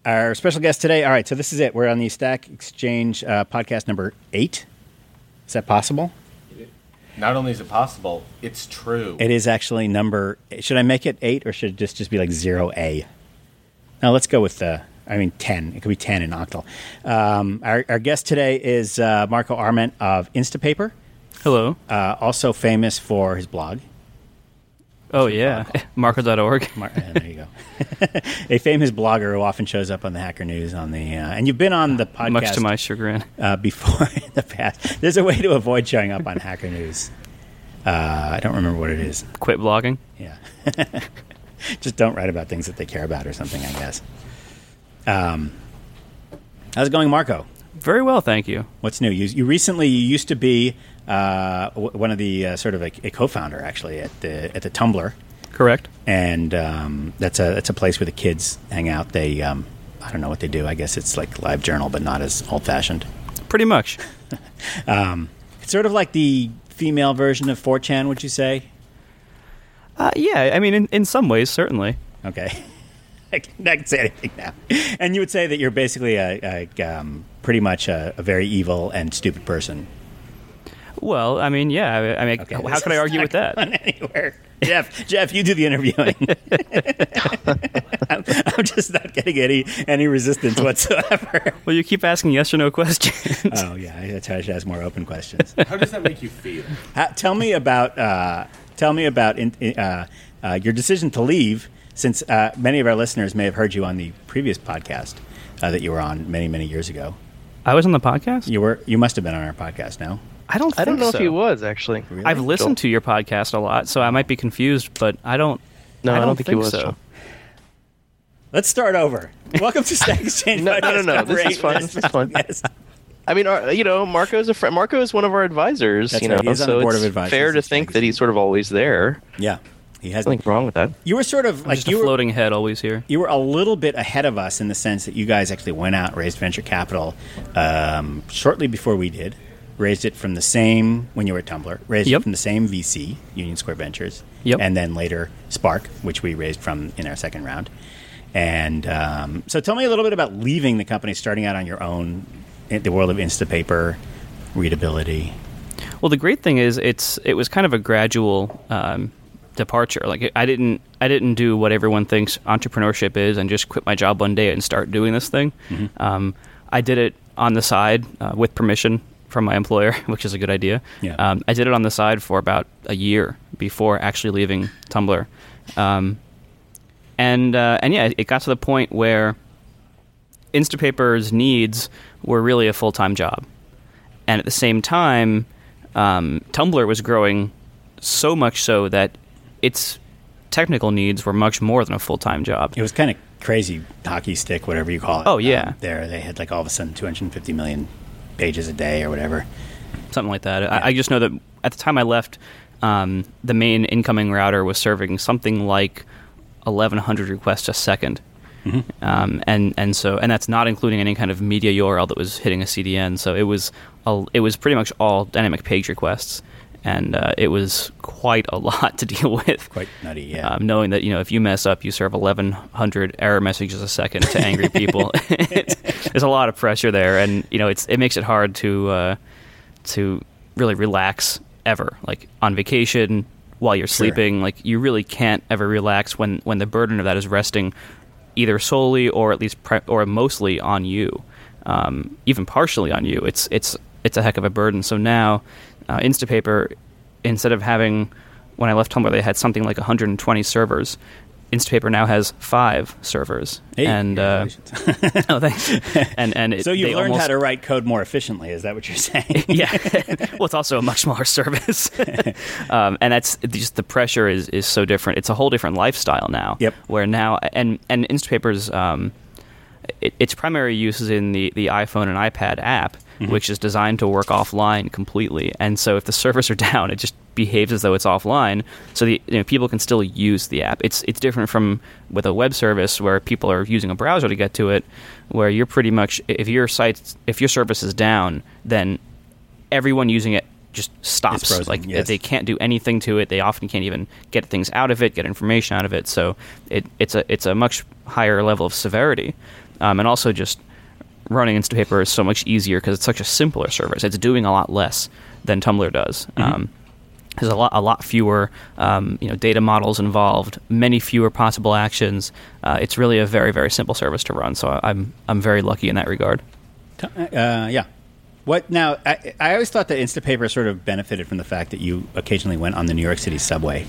Our special guest today. All right, so this is it. We're on the Stack Exchange podcast number 8. Is that possible? Not only is it possible, it's true. It is actually number. Should I make it 8 or should it just be like 0A? No, let's go with 10. It could be 10 in octal. Our guest today is Marco Arment of Instapaper. Hello. Also famous for his blog. Oh, yeah. Marco.org. There you go. A famous blogger who often shows up on the Hacker News and you've been on the podcast. Much to my chagrin. Before in the past. There's a way to avoid showing up on Hacker News. I don't remember what it is. Quit blogging? Yeah. Just don't write about things that they care about or something, I guess. How's it going, Marco? Very well, thank you. What's new? You used to be one of the sort of a co-founder actually at the Tumblr. Correct. And that's a place where the kids hang out. They I don't know what they do. I guess it's like LiveJournal, but not as old-fashioned. Pretty much. It's sort of like the female version of 4chan, would you say? Yeah, in some ways, certainly. Okay. I can say anything now. And you would say that you're basically pretty much a very evil and stupid person. Well, yeah. Okay, how can I argue with that? Anywhere. Jeff, you do the interviewing. I'm just not getting any resistance whatsoever. Well, you keep asking yes or no questions. Oh, yeah. That's how I should ask more open questions. How does that make you feel? Tell me about your decision to leave, since many of our listeners may have heard you on the previous podcast that you were on many, many years ago. I was on the podcast? You must have been on our podcast, no? I don't know so. if he was, actually. Really? I've listened to your podcast a lot, so I might be confused, but I don't think he was so. Joe. Let's start over. Welcome to Stack Exchange. No. This is fun. This is fun. Yes. Marco's a friend. Marco is one of our advisors. That's right. He's on the board of advisors. Fair to think that he's sort of always there. Yeah. He has nothing wrong with that. You were sort of like just a floating head always here. You were a little bit ahead of us in the sense that you guys actually went out and raised venture capital shortly before we did. Raised it from the same, when you were at Tumblr, raised it from the same VC, Union Square Ventures, and then later Spark, which we raised from in our second round. And so tell me a little bit about leaving the company, starting out on your own, in the world of Instapaper, readability. Well, the great thing is it was kind of a gradual departure. Like I didn't do what everyone thinks entrepreneurship is and just quit my job one day and start doing this thing. Mm-hmm. I did it on the side with permission from my employer, which is a good idea. Yeah. I did it on the side for about a year before actually leaving Tumblr. It got to the point where Instapaper's needs were really a full-time job. And at the same time, Tumblr was growing so much so that its technical needs were much more than a full-time job. It was kind of crazy hockey stick, whatever you call it. Oh, yeah. They had like all of a sudden 250 million pages a day or whatever. Something like that. Yeah. I just know that at the time I left, the main incoming router was serving something like 1,100 requests a second. Mm-hmm. And that's not including any kind of media URL that was hitting a CDN. So it was pretty much all dynamic page requests. And it was quite a lot to deal with. Quite nutty, yeah. Knowing that, if you mess up, you serve 1,100 error messages a second to angry people. There's a lot of pressure there, and it makes it hard to really relax ever. Like on vacation, while you're sleeping, like you really can't ever relax when the burden of that is resting either solely or at least or mostly on you, even partially on you. It's a heck of a burden. So now. Instapaper, instead of having, when I left Tumblr, they had something like 120 servers. Instapaper now has 5 servers. Hey, and oh, thanks. So you've learned how to write code more efficiently. Is that what you're saying? Yeah. Well, it's also a much smaller service, and that's just the pressure is so different. It's a whole different lifestyle now. Yep. Where now and Instapaper's its primary use is in the iPhone and iPad app. Mm-hmm. Which is designed to work offline completely. And so if the servers are down, it just behaves as though it's offline. So people can still use the app. It's different from with a web service where people are using a browser to get to it, where you're pretty much, if your service is down, then everyone using it just stops. Frozen, like yes. They can't do anything to it. They often can't even get things out of it, get information out of it. So it's a much higher level of severity. And also just running Instapaper is so much easier because it's such a simpler service. It's doing a lot less than Tumblr does. There's a lot fewer data models involved, many fewer possible actions. It's really a very, very simple service to run. So I'm very lucky in that regard. Yeah. What now? I always thought that Instapaper sort of benefited from the fact that you occasionally went on the New York City subway.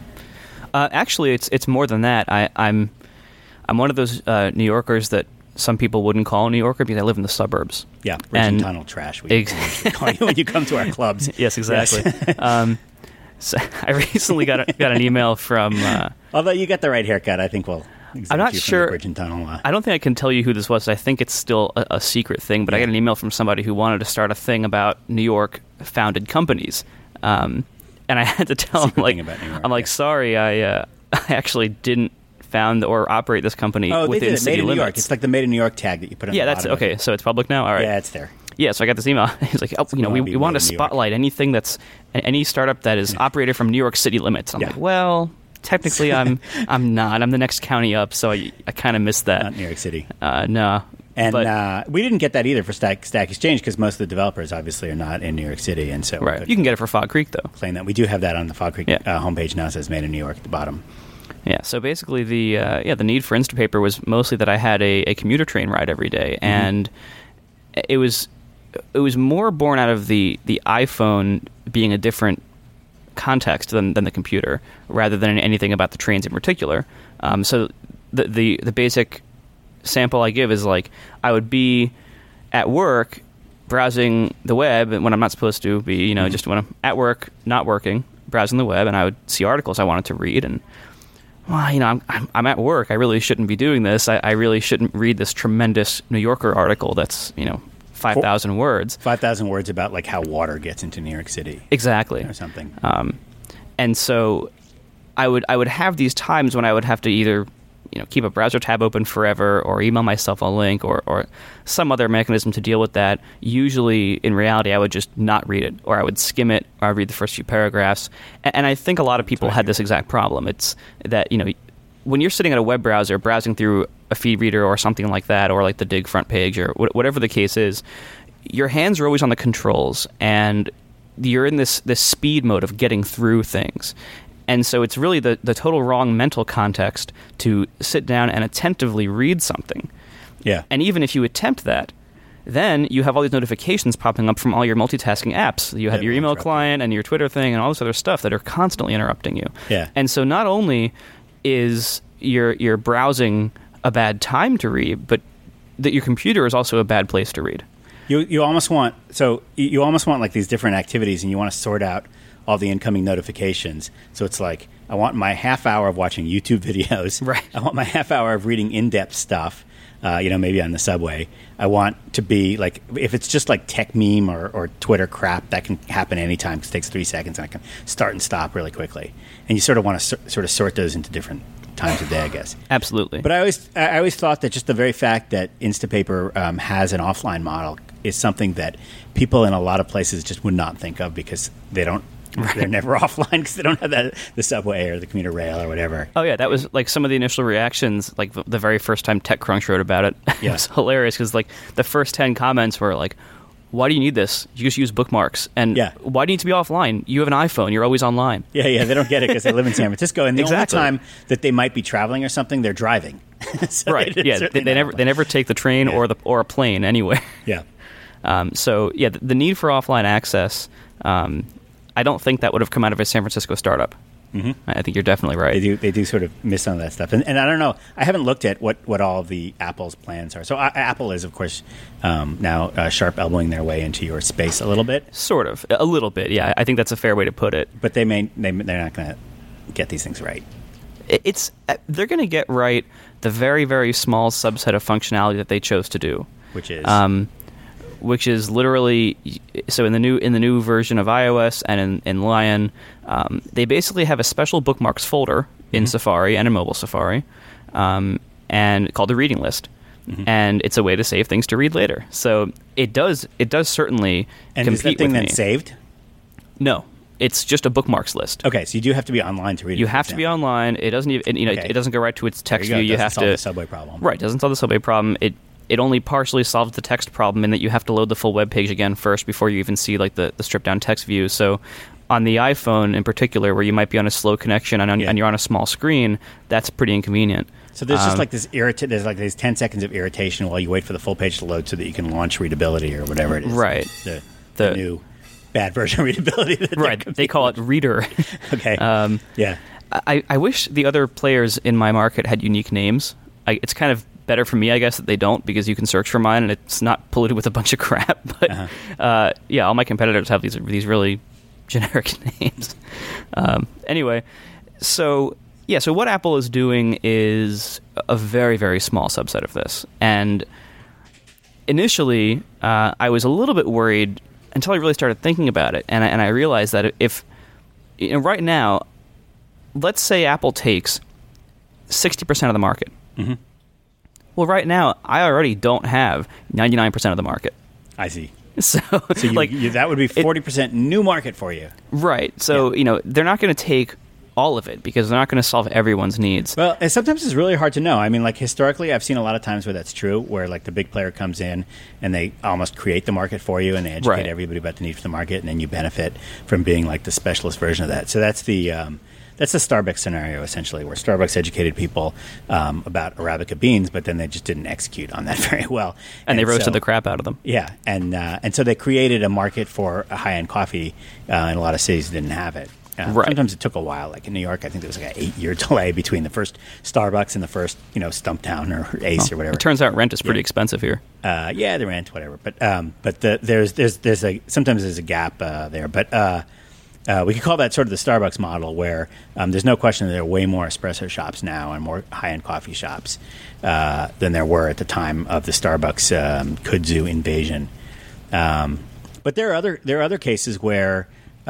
Actually, it's more than that. I'm one of those New Yorkers that some people wouldn't call a New Yorker because I live in the suburbs. Yeah, bridge and tunnel trash. We call you when you come to our clubs. Yes, exactly. Yes. So I recently got an email from. Although you got the right haircut, I think we'll. I'm not sure. Bridge and tunnel. I don't think I can tell you who this was. I think it's still a secret thing. But I got an email from somebody who wanted to start a thing about New York founded companies, and I had to tell him I'm like, sorry, I actually didn't found or operate this company within city Made in limits. New York. It's like the Made in New York tag that you put on. Yeah, that's okay. So it's public now. All right. Yeah, it's there. Yeah, so I got this email. He's like, we want to spotlight anything that's any startup that is operated from New York City limits. I'm like, well, technically, I'm not. I'm the next county up, so I kind of missed that. Not New York City. No. And we didn't get that either for Stack Exchange because most of the developers obviously are not in New York City, and so right. You can get it for Fog Creek though. Claim that we do have that on the Fog Creek homepage now. It says Made in New York at the bottom. Yeah, so basically the need for Instapaper was mostly that I had a commuter train ride every day, and it was more born out of the iPhone being a different context than the computer, rather than anything about the trains in particular. So the basic sample I give is like I would be at work browsing the web when I'm not supposed to be, just when I'm at work, not working, browsing the web, and I would see articles I wanted to read, and well, I'm at work. I really shouldn't be doing this. I really shouldn't read this tremendous New Yorker article that's 5,000 words. 5,000 words about like how water gets into New York City. Exactly. Or something. And so I would have these times when I would have to either keep a browser tab open forever or email myself a link or some other mechanism to deal with that. Usually, in reality, I would just not read it, or I would skim it, or I'd read the first few paragraphs. And I think a lot of people had this exact problem. It's that, when you're sitting at a web browser browsing through a feed reader or something like that, or like the Dig front page or whatever the case is, your hands are always on the controls, and you're in this speed mode of getting through things. And so it's really the total wrong mental context to sit down and attentively read something. Yeah. And even if you attempt that, then you have all these notifications popping up from all your multitasking apps. You have your email client and your Twitter thing and all this other stuff that are constantly interrupting you. Yeah. And so not only is your browsing a bad time to read, but that your computer is also a bad place to read. You almost want like these different activities, and you want to sort out all the incoming notifications. So it's like, I want my half hour of watching YouTube videos. Right. I want my half hour of reading in-depth stuff, maybe on the subway. I want to be like, if it's just like tech meme or Twitter crap, that can happen anytime because it takes 3 seconds and I can start and stop really quickly. And you sort of want to sort of sort those into different times of day, I guess. Absolutely. But I always thought that just the very fact that Instapaper has an offline model is something that people in a lot of places just would not think of because they don't. Right. They're never offline because they don't have the subway or the commuter rail or whatever. Oh, yeah. That was like some of the initial reactions, like the very first time TechCrunch wrote about it. Yeah. It was hilarious because like the first 10 comments were like, why do you need this? You just use bookmarks. And why do you need to be offline? You have an iPhone. You're always online. Yeah. They don't get it because they live in San Francisco. And the only time that they might be traveling or something, they're driving. So right. They never take the train or a plane anywhere. Yeah. The need for offline access, I don't think that would have come out of a San Francisco startup. Mm-hmm. I think you're definitely right. They do sort of miss some of that stuff. And I don't know. I haven't looked at what all of the Apple's plans are. So Apple is, of course, now sharp elbowing their way into your space a little bit. Sort of. A little bit, yeah. I think that's a fair way to put it. But they're not going to get these things right. They're going to get right the very, very small subset of functionality that they chose to do. Which is literally, so in the new version of iOS and in Lion, they basically have a special bookmarks folder in Safari and in mobile Safari, and called the reading list, and it's a way to save things to read later. So it does certainly and compete is that thing with then me. Saved? No. It's just a bookmarks list. Okay, so you do have to be online to read it. You have to be online. It doesn't even, it doesn't go right to its text view. You have solve to the subway problem. Right, doesn't solve the subway problem. It only partially solves the text problem in that you have to load the full web page again first before you even see like the stripped down text view. So on the iPhone in particular, where you might be on a slow connection and you're on a small screen, that's pretty inconvenient. So there's just like there's like these 10 seconds of irritation while you wait for the full page to load so that you can launch readability or whatever it is. Right. The new bad version of readability. Right. They call it Reader. Okay. Yeah. I wish the other players in my market had unique names. It's kind of better for me, I guess, that they don't, because you can search for mine and it's not polluted with a bunch of crap. But all my competitors have these really generic names. Anyway, so what Apple is doing is a very, very small subset of this. And initially, I was a little bit worried until I really started thinking about it, and I realized that if right now, let's say Apple takes 60% of the market. Mm-hmm. Well, right now, I already don't have 99% of the market. I see. So that would be 40% new market for you. Right. So, they're not going to take all of it because they're not going to solve everyone's needs. Well, and sometimes it's really hard to know. I mean, like historically, I've seen a lot of times where that's true, where like the big player comes in and they almost create the market for you and they educate everybody about the need for the market, and then you benefit from being like the specialist version of that. So that's the Starbucks scenario, essentially, where Starbucks educated people about Arabica beans, but then they just didn't execute on that very well. And they roasted the crap out of them. Yeah, and so they created a market for a high-end coffee in a lot of cities that didn't have it. Sometimes it took a while. Like in New York, I think there was like an 8-year delay between the first Starbucks and the first, Stumptown or Ace or whatever. It turns out rent is pretty expensive here. The rent, whatever. But sometimes there's a gap there. But we could call that sort of the Starbucks model, where there's no question that there are way more espresso shops now and more high-end coffee shops than there were at the time of the Starbucks kudzu invasion. But there are other cases where,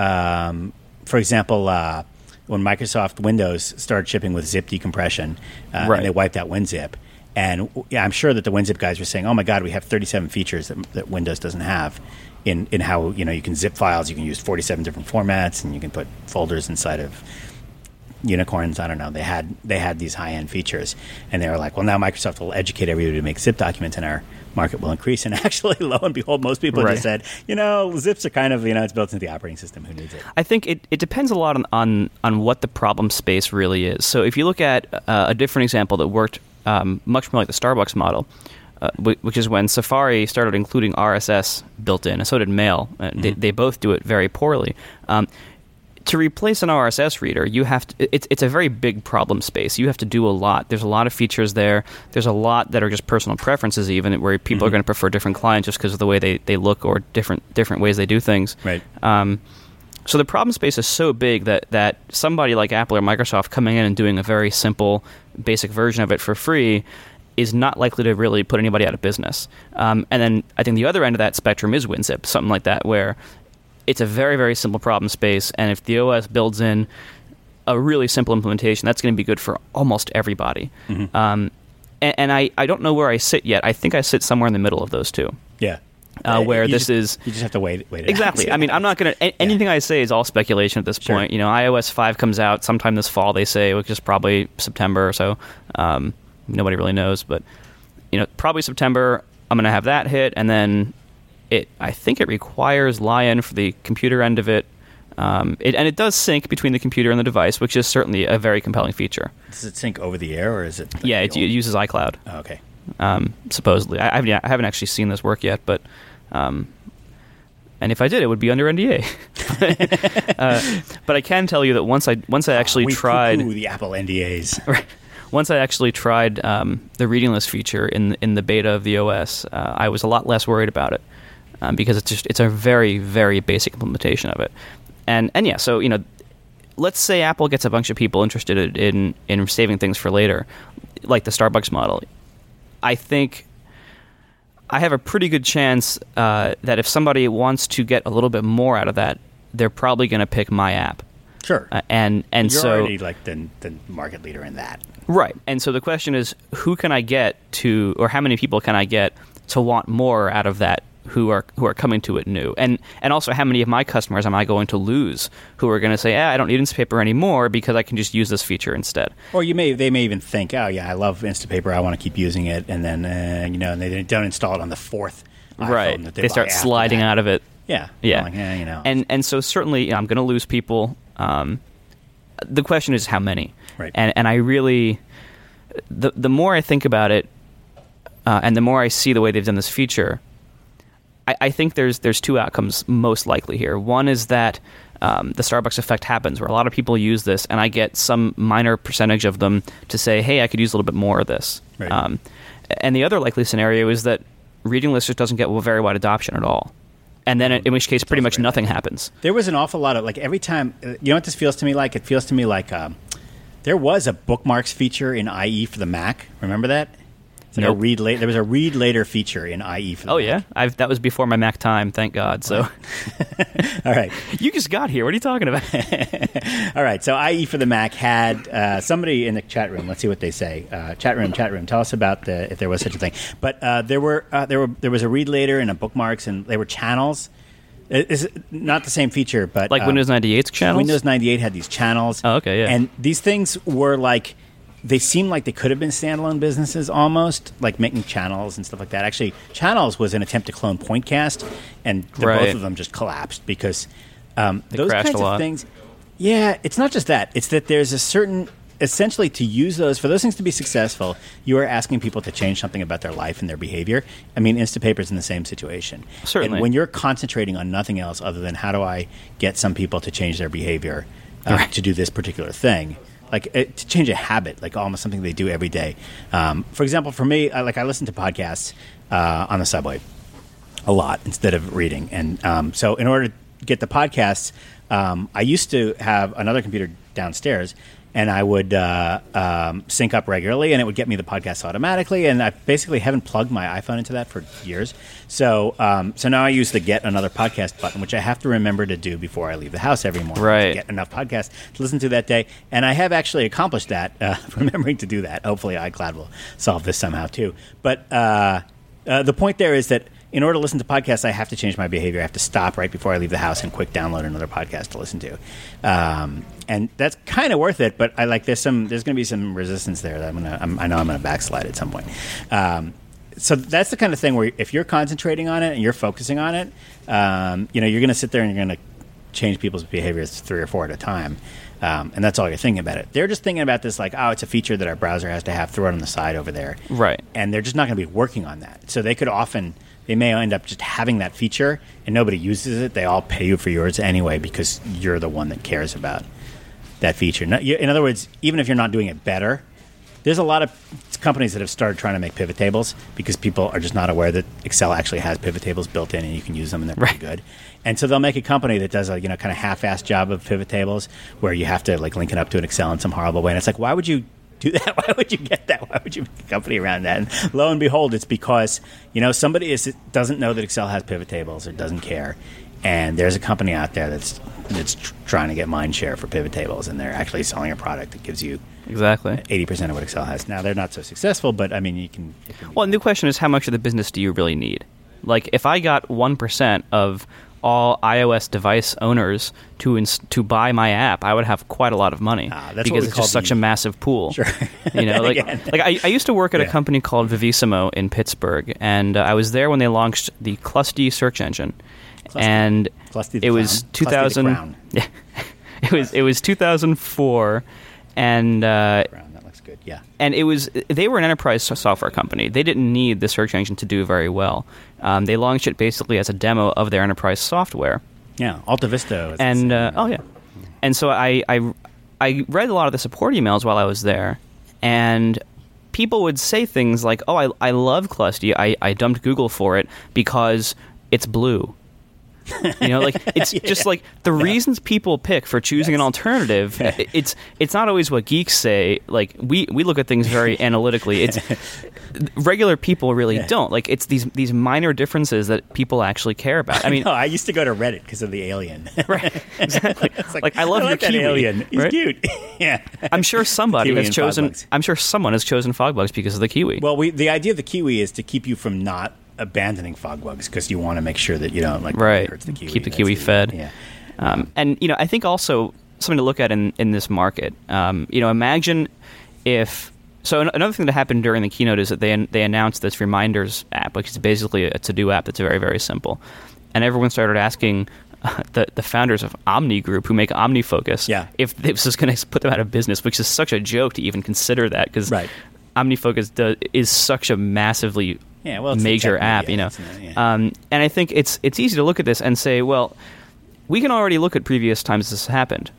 for example, when Microsoft Windows started shipping with zip decompression, and they wiped out WinZip. And I'm sure that the WinZip guys were saying, "Oh my God, we have 37 features that Windows doesn't have." In how you can zip files, you can use 47 different formats, and you can put folders inside of unicorns. I don't know. They had these high-end features, and they were like, well, now Microsoft will educate everybody to make zip documents, and our market will increase. And actually, lo and behold, most people just said, zips are kind of, it's built into the operating system. Who needs it? I think it depends a lot on what the problem space really is. So if you look at a different example that worked much more like the Starbucks model, which is when Safari started including RSS built in, and so did Mail. They both do it very poorly. To replace an RSS reader, you have to. It's a very big problem space. You have to do a lot. There's a lot of features there. There's a lot that are just personal preferences, even where people are going to prefer different clients just because of the way they look or different ways they do things. Right. So the problem space is so big that somebody like Apple or Microsoft coming in and doing a very simple, basic version of it for free is not likely to really put anybody out of business. And then I think the other end of that spectrum is WinZip, something like that, where it's a very, very simple problem space, and if the OS builds in a really simple implementation, that's going to be good for almost everybody. Mm-hmm. And I don't know where I sit yet. I think I sit somewhere in the middle of those two. Yeah. Where you this just, is... You just have to wait it exactly. out. I mean, I'm not going to... Anything I say is all speculation at this point. iOS 5 comes out sometime this fall, they say, which is probably September or so. Nobody really knows, but probably September, I'm going to have that hit, and then I think it requires Lion for the computer end of it. And it does sync between the computer and the device, which is certainly a very compelling feature. Does it sync over the air, or is it... it uses iCloud. Oh, okay. Supposedly. I haven't actually seen this work yet, but... and if I did, it would be under NDA. But I can tell you that once I actually tried... We poo-poo the Apple NDAs. Right. Once I actually tried the reading list feature in the beta of the OS, I was a lot less worried about it because it's a very, very basic implementation of it. And yeah, so let's say Apple gets a bunch of people interested in saving things for later, like the Starbucks model. I think I have a pretty good chance that if somebody wants to get a little bit more out of that, they're probably going to pick my app. Sure. And you're so already like the market leader in that. Right. And so the question is, who can I get to, or how many people can I get to want more out of that who are coming to it new, and also how many of my customers am I going to lose who are going to say, I don't need Instapaper anymore because I can just use this feature instead. Or they may even think, oh yeah, I love Instapaper, I want to keep using it, and then and they don't install it on the fourth iPhone right. that they start sliding out of it. Yeah. Like, And so certainly I'm going to lose people. The question is how many. Right. And I really, the more I think about it, and the more I see the way they've done this feature, I think there's two outcomes most likely here. One is that the Starbucks effect happens, where a lot of people use this, and I get some minor percentage of them to say, hey, I could use a little bit more of this. Right. And the other likely scenario is that reading list just doesn't get very wide adoption at all. And then, in which case, pretty much nothing happens. There was an awful lot of, every time, you know what this feels to me like? It feels to me like there was a bookmarks feature in IE for the Mac. Remember that? Nope. There was a read later feature in IE for the Mac. Yeah? That was before my Mac time, thank God. So, all right. You just got here. What are you talking about? All right. So IE for the Mac had somebody in the chat room. Let's see what they say. Chat room. Tell us about if there was such a thing. But there was a read later and a bookmarks, and they were channels. It's not the same feature, but like Windows 98's channels. Windows 98 had these channels. Oh, okay, yeah. And these things were they seemed like they could have been standalone businesses almost, like making channels and stuff like that. Actually, channels was an attempt to clone Pointcast, and both of them just collapsed because those kinds of things. Yeah, it's not just that. It's that there's a certain, essentially, to use those, for those things to be successful, you are asking people to change something about their life and their behavior. I mean, Instapaper's in the same situation. Certainly. And when you're concentrating on nothing else other than how do I get some people to change their behavior to do this particular thing, to change a habit, almost something they do every day. For example, for me, I listen to podcasts on the subway a lot instead of reading. And so in order to get the podcasts, I used to have another computer downstairs, and I would sync up regularly, and it would get me the podcast automatically. And I basically haven't plugged my iPhone into that for years. So now I use the Get Another Podcast button, which I have to remember to do before I leave the house every morning. Right. To get enough podcasts to listen to that day. And I have actually accomplished that, remembering to do that. Hopefully iCloud will solve this somehow too. But the point there is that in order to listen to podcasts, I have to change my behavior. I have to stop right before I leave the house and quick download another podcast to listen to. And that's kind of worth it, but there's going to be some resistance there that I know I'm going to backslide at some point. So that's the kind of thing where if you're concentrating on it and you're focusing on it, you're going to sit there and you're going to change people's behaviors 3 or 4 at a time. And that's all you're thinking about it. They're just thinking about this it's a feature that our browser has to have, throw it on the side over there. Right. And they're just not going to be working on that. So they may end up just having that feature and nobody uses it. They all pay you for yours anyway because you're the one that cares about that feature. In other words, even if you're not doing it better, there's a lot of companies that have started trying to make pivot tables because people are just not aware that Excel actually has pivot tables built in and you can use them and they're pretty good. And so they'll make a company that does a kind of half-assed job of pivot tables where you have to link it up to an Excel in some horrible way. And it's why would you do that? Why would you get that? Why would you make a company around that? And lo and behold, it's because somebody doesn't know that Excel has pivot tables or doesn't care. And there's a company out there that's trying to get mind share for pivot tables, and they're actually selling a product that gives you exactly 80% of what Excel has. Now, they're not so successful, but I mean, you can. Well, and the question is, how much of the business do you really need? If I got 1% of all iOS device owners to buy my app, I would have quite a lot of money because it's just such a massive pool. Sure. I used to work at a company called Vivissimo in Pittsburgh, and I was there when they launched the Clusty search engine. And it was 2000. Yeah, it was 2004, and that looks good. Yeah, and they were an enterprise software company. They didn't need the search engine to do very well. They launched it basically as a demo of their enterprise software. Yeah, Alta Vista. And and so I read a lot of the support emails while I was there, and people would say things like, "Oh, I love Clusty. I dumped Google for it because it's blue." It's just the reasons people pick for choosing an alternative. It's not always what geeks say. We look at things very analytically. It's regular people really don't. It's these minor differences that people actually care about. I mean, I used to go to Reddit because of the alien. Right? Exactly. I love your Kiwi. Alien. He's cute. Yeah. I'm sure somebody has chosen. I'm sure someone has chosen Fogbugs because of the Kiwi. Well, the idea of the Kiwi is to keep you from not abandoning FogBugz because you want to make sure that you don't hurts the kiwi. Keep the kiwi fed. Yeah. And I think also something to look at in this market. Imagine if. So another thing that happened during the keynote is that they announced this Reminders app, which is basically a to-do app that's very, very simple. And everyone started asking the founders of Omni Group, who make OmniFocus, if this is going to put them out of business, which is such a joke to even consider that, because OmniFocus is such a massively major app, And I think it's easy to look at this and say, well, we can already look at previous times this has happened.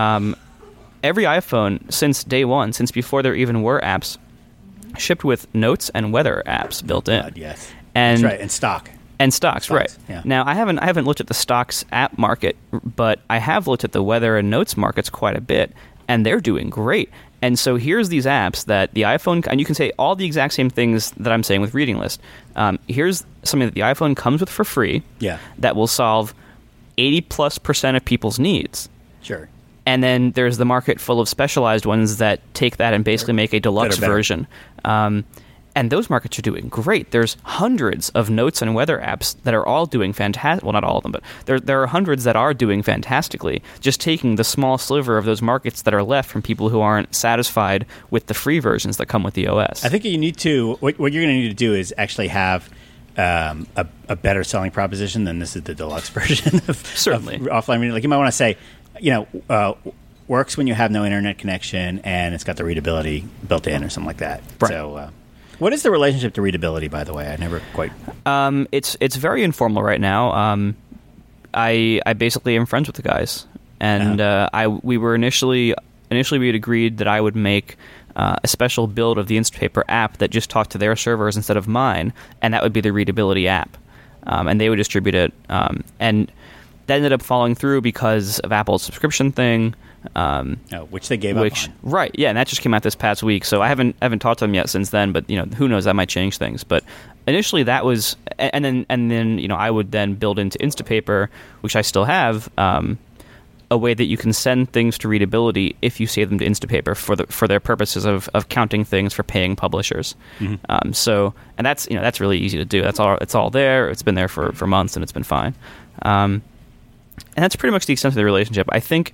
Every iPhone since day one, since before there even were apps, shipped with notes and weather apps built in. Yes, and that's right, and stock. And stocks, right. Yeah. Now, I haven't looked at the stocks app market, but I have looked at the weather and notes markets quite a bit, and they're doing great. And so here's these apps that the iPhone, and you can say all the exact same things that I'm saying with Reading List. Here's something that the iPhone comes with for free that will solve 80+% of people's needs. Sure. And then there's the market full of specialized ones that take that and basically make a deluxe version. And those markets are doing great. There's hundreds of notes and weather apps that are all doing fantastic. Well, not all of them, but there are hundreds that are doing fantastically, just taking the small sliver of those markets that are left from people who aren't satisfied with the free versions that come with the OS. I think you need to, what you're going to need to do is actually have a better selling proposition than this is the deluxe version of offline reading. Like you might want to say, works when you have no internet connection and it's got the readability built in or something like that. Right. So, what is the relationship to readability, by the way? I never quite... It's very informal right now. I basically am friends with the guys. And we were initially we had agreed that I would make a special build of the Instapaper app that just talked to their servers instead of mine, and that would be the readability app. And they would distribute it. And that ended up falling through because of Apple's subscription thing. Which they gave up on. Right, yeah, and that just came out this past week, so I haven't talked to them yet since then, but who knows, that might change things. But initially that was, and then I would then build into Instapaper, which I still have, a way that you can send things to readability if you save them to Instapaper for their purposes of counting things for paying publishers. Mm-hmm. And that's really easy to do. It's all there. It's been there for months and it's been fine. And that's pretty much the extent of the relationship. I think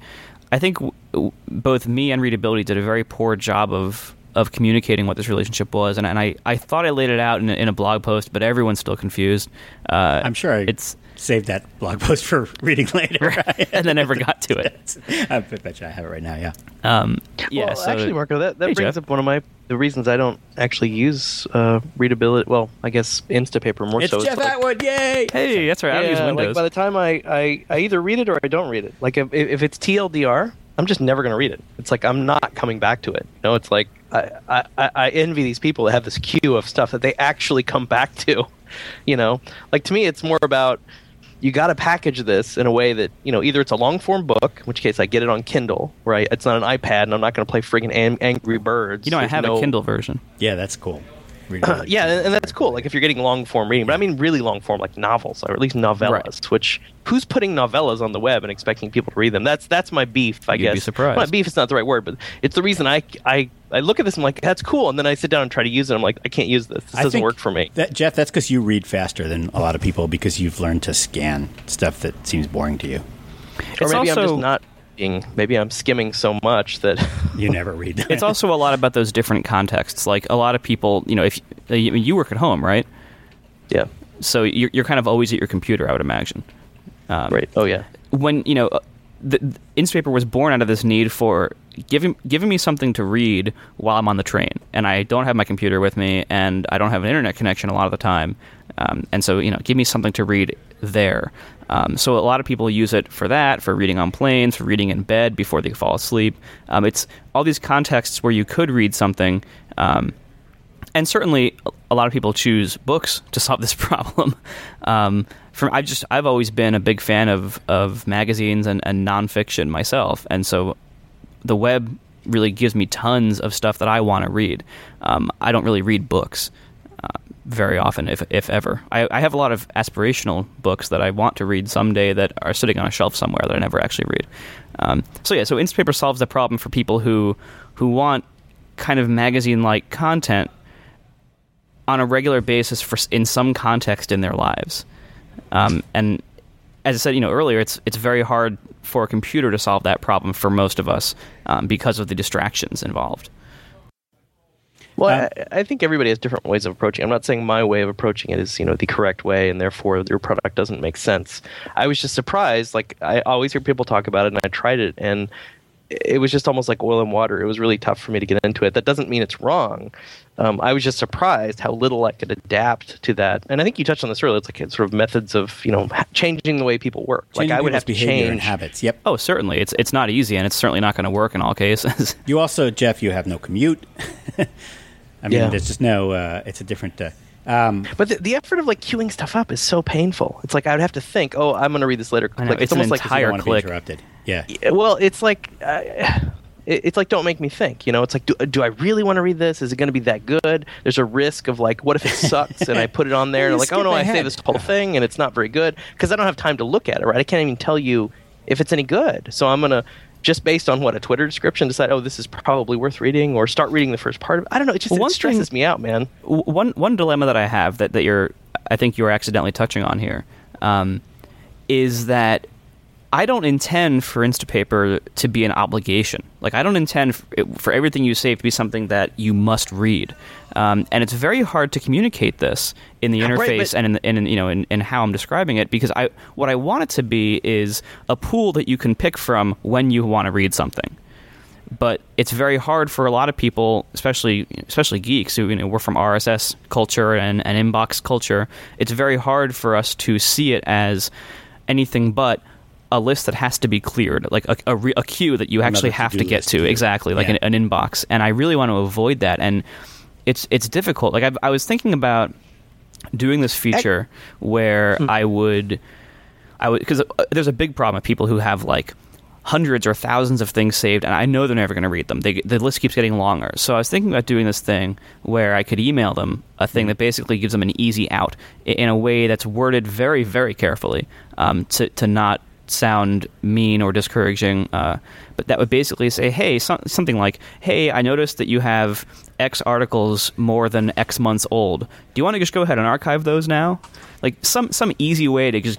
both me and Readability did a very poor job of communicating what this relationship was, and I thought I laid it out in a blog post, but everyone's still confused. I'm sure it's saved that blog post for reading later, and then never got to it. I bet you I have it right now. Yeah. Well, actually, Marco, that brings up one of the reasons I don't actually use Readability. Well, I guess Instapaper more so. It's Jeff Atwood, yay! Hey, that's right. I use Windows. Like by the time I either read it or I don't read it. Like if it's TLDR, I'm just never going to read it. It's like I'm not coming back to it. It's like I envy these people that have this queue of stuff that they actually come back to. Like to me, it's more about you got to package this in a way that either it's a long form book, in which case I get it on Kindle, right? It's not an iPad, and I'm not going to play friggin' Angry Birds. I have a Kindle version. Yeah, that's cool. Yeah, and that's cool. Like if you're getting long form reading, but I mean really long form, like novels or at least novellas. Right. Which who's putting novellas on the web and expecting people to read them? That's my beef. I guess. You'd be surprised. Well, beef is not the right word, but it's the reason I look at this and I'm like, that's cool, and then I sit down and try to use it. I'm like, I can't use this. This doesn't work for me. Jeff, that's because you read faster than a lot of people because you've learned to scan stuff that seems boring to you. Or maybe I'm just not. Maybe I'm skimming so much that you never read them. It's also a lot about those different contexts. Like a lot of people, if you work at home, right? Yeah. So you're kind of always at your computer, I would imagine. Right. Oh yeah. When the Instapaper was born out of this need for giving me something to read while I'm on the train, and I don't have my computer with me, and I don't have an internet connection a lot of the time, and so give me something to read there. So a lot of people use it for that, for reading on planes, for reading in bed before they fall asleep. It's all these contexts where you could read something, and certainly a lot of people choose books to solve this problem. I've always been a big fan of magazines and nonfiction myself, and so the web really gives me tons of stuff that I want to read. I don't really read books very often, if ever. I have a lot of aspirational books that I want to read someday that are sitting on a shelf somewhere that I never actually read. So Instapaper solves the problem for people who want kind of magazine-like content on a regular basis in some context in their lives. And as I said, earlier, it's very hard for a computer to solve that problem for most of us because of the distractions involved. Well, I think everybody has different ways of approaching it. I'm not saying my way of approaching it is, the correct way, and therefore your product doesn't make sense. I was just surprised. Like, I always hear people talk about it, and I tried it, and it was just almost like oil and water. It was really tough for me to get into it. That doesn't mean it's wrong. I was just surprised how little I could adapt to that. And I think you touched on this earlier. It's like sort of methods of, changing the way people work. Changing like I would have to behavior change and habits. Yep. Oh, certainly. It's not easy, and it's certainly not going to work in all cases. You also, Jeff, you have no commute. I mean, there's just no. It's a different. But the effort of queuing stuff up is so painful. It's like I would have to think, oh, I'm going to read this later. I know, it's almost like entire click. Interrupted. Yeah. Well, it's like don't make me think. It's like, do I really want to read this? Is it going to be that good? There's a risk of what if it sucks and I put it on there and like, oh no, I say this whole thing and it's not very good because I don't have time to look at it. Right? I can't even tell you if it's any good. So I'm going to just based on a Twitter description decide, oh, this is probably worth reading, or start reading the first part of it. I don't know. It just it stresses me out, man. One dilemma that I have that I think you're accidentally touching on here, is that I don't intend for Instapaper to be an obligation. Like, I don't intend for everything you save to be something that you must read. And it's very hard to communicate this in the interface and in how I'm describing it, because what I want it to be is a pool that you can pick from when you want to read something. But it's very hard for a lot of people, especially geeks who we're from RSS culture and inbox culture. It's very hard for us to see it as anything but a list that has to be cleared, like a queue that you actually have to get to. Exactly, like an inbox. And I really want to avoid that. And it's difficult. Like I was thinking about doing this feature where I would, because there's a big problem with people who have hundreds or thousands of things saved, and I know they're never going to read them. The list keeps getting longer. So I was thinking about doing this thing where I could email them a thing that basically gives them an easy out in a way that's worded very, very carefully to not sound mean or discouraging, but that would basically say, hey, something like, hey, I noticed that you have X articles more than X months old. Do you want to just go ahead and archive those now? Like some easy way to just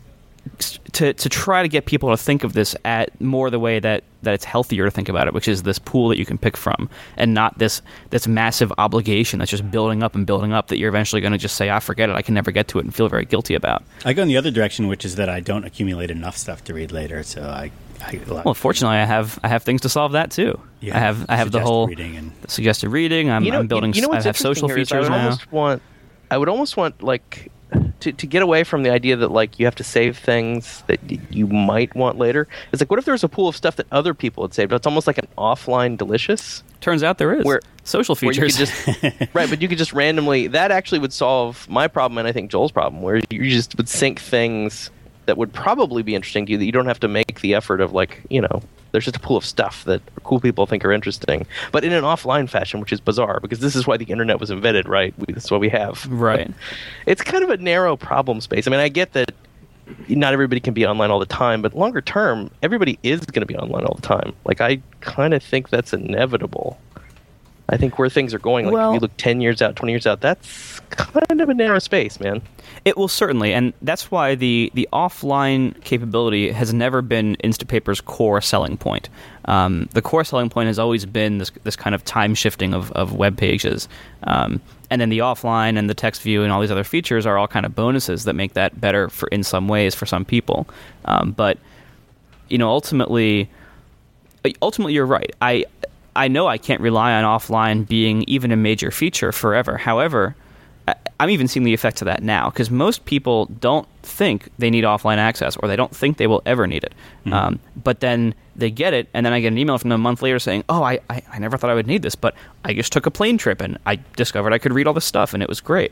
to try to get people to think of this at more the way that it's healthier to think about it, which is this pool that you can pick from, and not this massive obligation that's just building up that you're eventually going to just say, forget it, I can never get to it, and feel very guilty about. I go in the other direction, which is that I don't accumulate enough stuff to read later, so well, fortunately, I have things to solve that too. I have the whole suggested reading. I'm building. I have social features now. I would almost want to get away from the idea that you have to save things that you might want later. It's like, what if there was a pool of stuff that other people had saved? It's almost like an offline Delicious. Turns out there is. Social features. Right, but you could just randomly... That actually would solve my problem, and I think Joel's problem, where you just would sync things that would probably be interesting to you that you don't have to make the effort of there's just a pool of stuff that cool people think are interesting, but in an offline fashion, which is bizarre because this is why the internet was invented, right? That's what we have. Right. It's kind of a narrow problem space. I mean, I get that not everybody can be online all the time, but longer term, everybody is going to be online all the time. I kind of think that's inevitable. I think where things are going, if you look 10 years out, 20 years out, that's kind of a narrow space, man. It will certainly, and that's why the offline capability has never been Instapaper's core selling point. The core selling point has always been this kind of time shifting of web pages. And then the offline and the text view and all these other features are all kind of bonuses that make that better in some ways for some people. But ultimately you're right. I know I can't rely on offline being even a major feature forever. However, I'm even seeing the effects of that now, because most people don't think they need offline access, or they don't think they will ever need it. Mm-hmm. But then they get it, and then I get an email from them a month later saying, oh, I never thought I would need this, but I just took a plane trip, and I discovered I could read all this stuff, and it was great.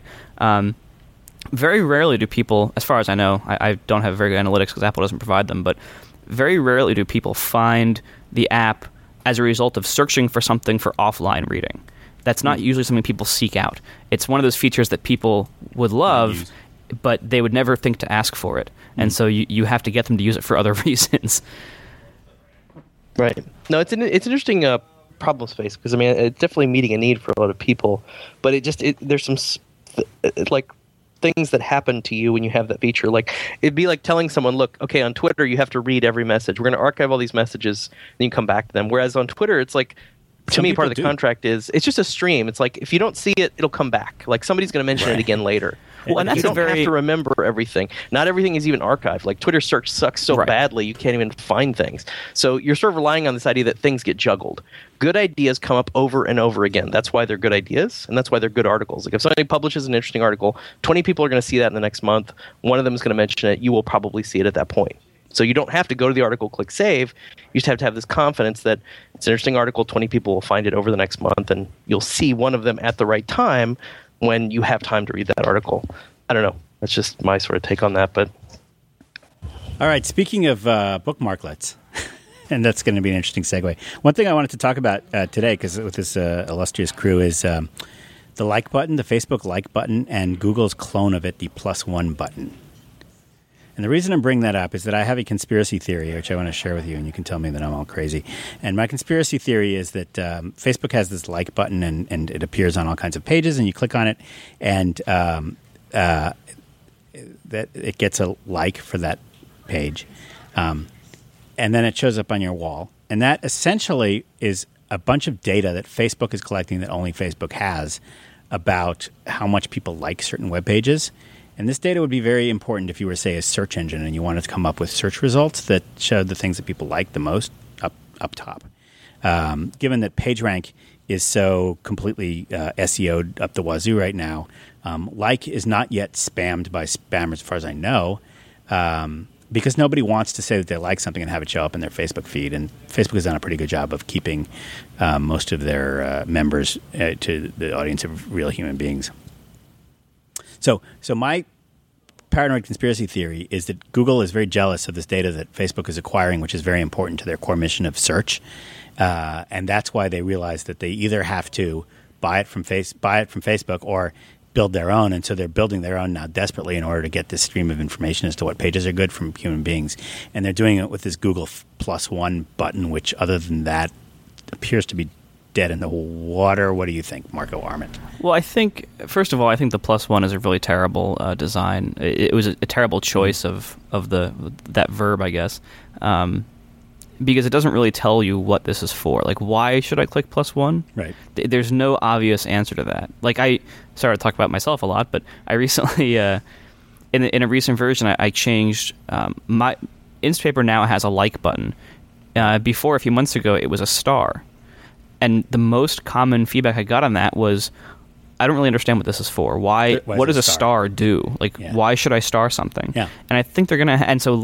Very rarely do people, as far as I know, I don't have very good analytics because Apple doesn't provide them, but very rarely do people find the app as a result of searching for something for offline reading. That's not usually something people seek out. It's one of those features that people would love, but they would never think to ask for it. And so you have to get them to use it for other reasons. Right. No, it's an interesting problems faced, because I mean it's definitely meeting a need for a lot of people, but there's some like things that happen to you when you have that feature. Like it'd be like telling someone, look, okay, on Twitter you have to read every message. We're going to archive all these messages, and you come back to them. Whereas on Twitter, it's like, to me, part of the contract is it's just a stream. It's like if you don't see it, it'll come back. Like somebody's going to mention it again later. Well, and you don't have to remember everything. Not everything is even archived. Like Twitter search sucks so badly you can't even find things. So you're sort of relying on this idea that things get juggled. Good ideas come up over and over again. That's why they're good ideas, and that's why they're good articles. Like if somebody publishes an interesting article, 20 people are going to see that in the next month. One of them is going to mention it. You will probably see it at that point. So you don't have to go to the article, click save. You just have to have this confidence that it's an interesting article. 20 people will find it over the next month, and you'll see one of them at the right time when you have time to read that article. I don't know. That's just my sort of take on that. But all right. Speaking of bookmarklets, and that's going to be an interesting segue. One thing I wanted to talk about today, because with this illustrious crew, is the like button, the Facebook like button, and Google's clone of it, the +1 button. And the reason I'm bringing that up is that I have a conspiracy theory, which I want to share with you, and you can tell me that I'm all crazy. And my conspiracy theory is that Facebook has this like button, and it appears on all kinds of pages, and you click on it, and that it gets a like for that page. And then it shows up on your wall. And that essentially is a bunch of data that Facebook is collecting that only Facebook has about how much people like certain web pages. And this data would be very important if you were, say, a search engine and you wanted to come up with search results that showed the things that people like the most up top. Given that PageRank is so completely SEO'd up the wazoo right now, like is not yet spammed by spammers as far as I know, because nobody wants to say that they like something and have it show up in their Facebook feed. And Facebook has done a pretty good job of keeping most of their members to the audience of real human beings. So my paranoid conspiracy theory is that Google is very jealous of this data that Facebook is acquiring, which is very important to their core mission of search, and that's why they realize that they either have to buy it from Facebook or build their own, and so they're building their own now desperately in order to get this stream of information as to what pages are good from human beings, and they're doing it with this Google +1 button, which other than that appears to be dead in the water. What do you think, Marco Arment? Well, I think, first of all, I think the +1 is a really terrible design. It was a terrible choice of that verb, I guess, because it doesn't really tell you what this is for. Like, why should I click +1? Right. There's no obvious answer to that. Like, sorry to talk about myself a lot, but I recently, in a recent version, I changed my Instapaper now has a like button. Before, a few months ago, it was a star. And the most common feedback I got on that was, I don't really understand what this is for. What does a star do? Like, why should I star something? Yeah. And I think they're going to... And so,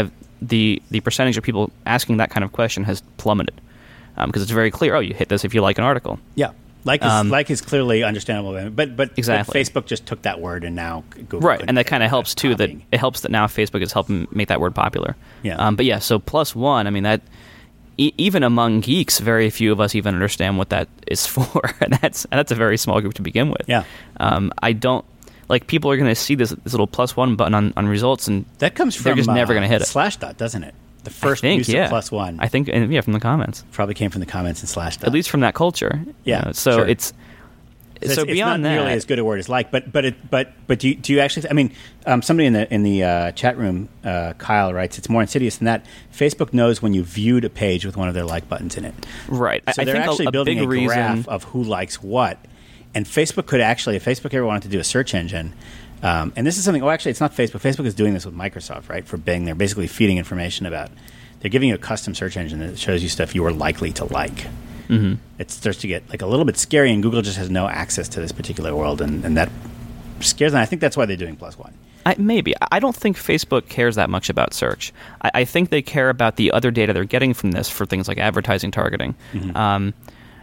the percentage of people asking that kind of question has plummeted. Because it's very clear, you hit this if you like an article. Yeah. Like is clearly understandable. But exactly. But Facebook just took that word and now Google... Right, and that kind of helps, too, that it helps that now Facebook is helping make that word popular. Yeah. But yeah, so +1, I mean, that... Even among geeks, very few of us even understand what that is for, and that's a very small group to begin with. Yeah, I don't like people are going to see this little +1 button on results, and that comes from they're just never going to hit it. Slashdot, doesn't it? The first use of +1, I think, from the comments. Probably came from the comments in Slashdot. At least from that culture. Yeah, so sure. it's. So beyond it's not that, nearly as good a word as like, but do you actually? I mean, somebody in the chat room, Kyle writes, it's more insidious than that. Facebook knows when you viewed a page with one of their like buttons in it. Right. So they're actually building a graph of who likes what, and Facebook could actually, if Facebook ever wanted to do a search engine, and this is something. Oh, actually, it's not Facebook. Facebook is doing this with Microsoft, right? For Bing, they're basically feeding information about. They're giving you a custom search engine that shows you stuff you are likely to like. Mm-hmm. It starts to get like a little bit scary, and Google just has no access to this particular world, and that scares them. I think that's why they're doing +1. Maybe. I don't think Facebook cares that much about search. I think they care about the other data they're getting from this for things like advertising targeting. Mm-hmm.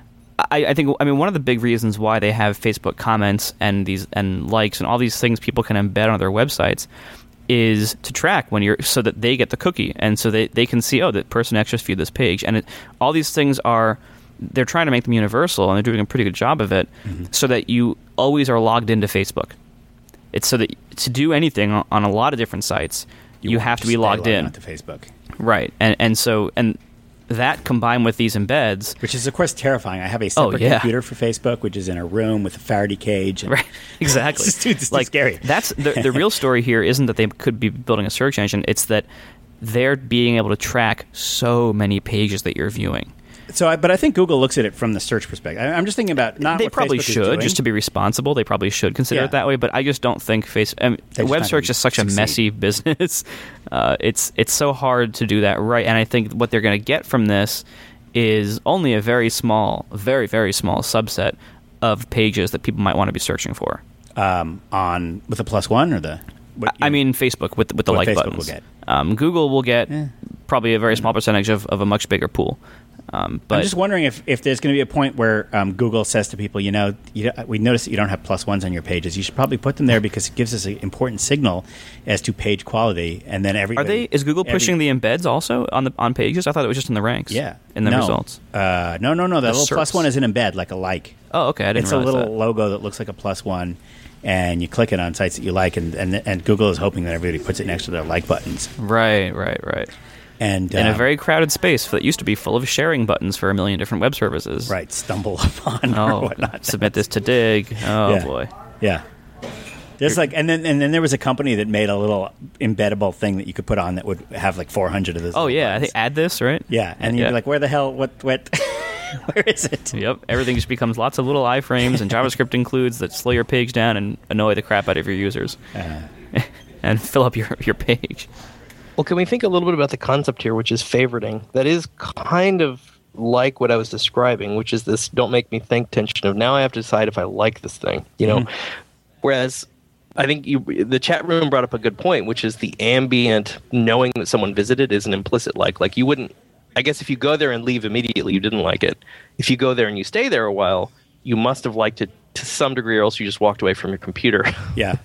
I think one of the big reasons why they have Facebook comments and likes and all these things people can embed on their websites is to track so that they get the cookie, and so they can see, that person actually viewed this page, and all these things they're trying to make them universal, and they're doing a pretty good job of it, so that you always are logged into Facebook. It's so that to do anything on a lot of different sites, you have to be logged in to Facebook, right? And so that combined with these embeds, which is of course terrifying. I have a separate computer for Facebook, which is in a room with a Faraday cage. Right, exactly. It's like scary. That's the real story here. Isn't that they could be building a search engine? It's that they're being able to track so many pages that you're viewing. But I think Google looks at it from the search perspective. I'm just thinking about not. They what probably Facebook is should, doing. just to be responsible. They probably should consider it that way. But I just don't think web search is such a messy business. It's so hard to do that right. And I think what they're going to get from this is only a very small, very very small subset of pages that people might want to be searching for. With the +1 or the. I mean, Facebook with the like Facebook buttons. Will get. Google will get probably a very small percentage of a much bigger pool. But I'm just wondering if there's going to be a point where Google says to people, we notice that you don't have +1s on your pages. You should probably put them there because it gives us an important signal as to page quality. And then is Google pushing the embeds also on pages? I thought it was just in the ranks. Yeah, in the results. No. The little +1 is an embed, like a like. Oh, okay. I didn't realize It's a little that. logo that looks like a +1. And you click it on sites that you like, and Google is hoping that everybody puts it next to their like buttons. Right. And in a very crowded space that used to be full of sharing buttons for a million different web services. Right, stumble upon or whatnot. Submit this to Dig. Oh, boy. Yeah. There's and then there was a company that made a little embeddable thing that you could put on that would have like 400 of those. Oh, yeah. buttons. I think add this, right? Yeah, and you'd be like, where the hell, what? Where is it? Yep. Everything just becomes lots of little iframes, and JavaScript includes that slow your page down and annoy the crap out of your users. And fill up your page. Well, can we think a little bit about the concept here, which is favoriting? That is kind of like what I was describing, which is this don't make me think tension of now I have to decide if I like this thing, Whereas I think the chat room brought up a good point, which is the ambient knowing that someone visited is an implicit like. Like you wouldn't, I guess if you go there and leave immediately, you didn't like it. If you go there and you stay there a while, you must have liked it to some degree, or else you just walked away from your computer. Yeah.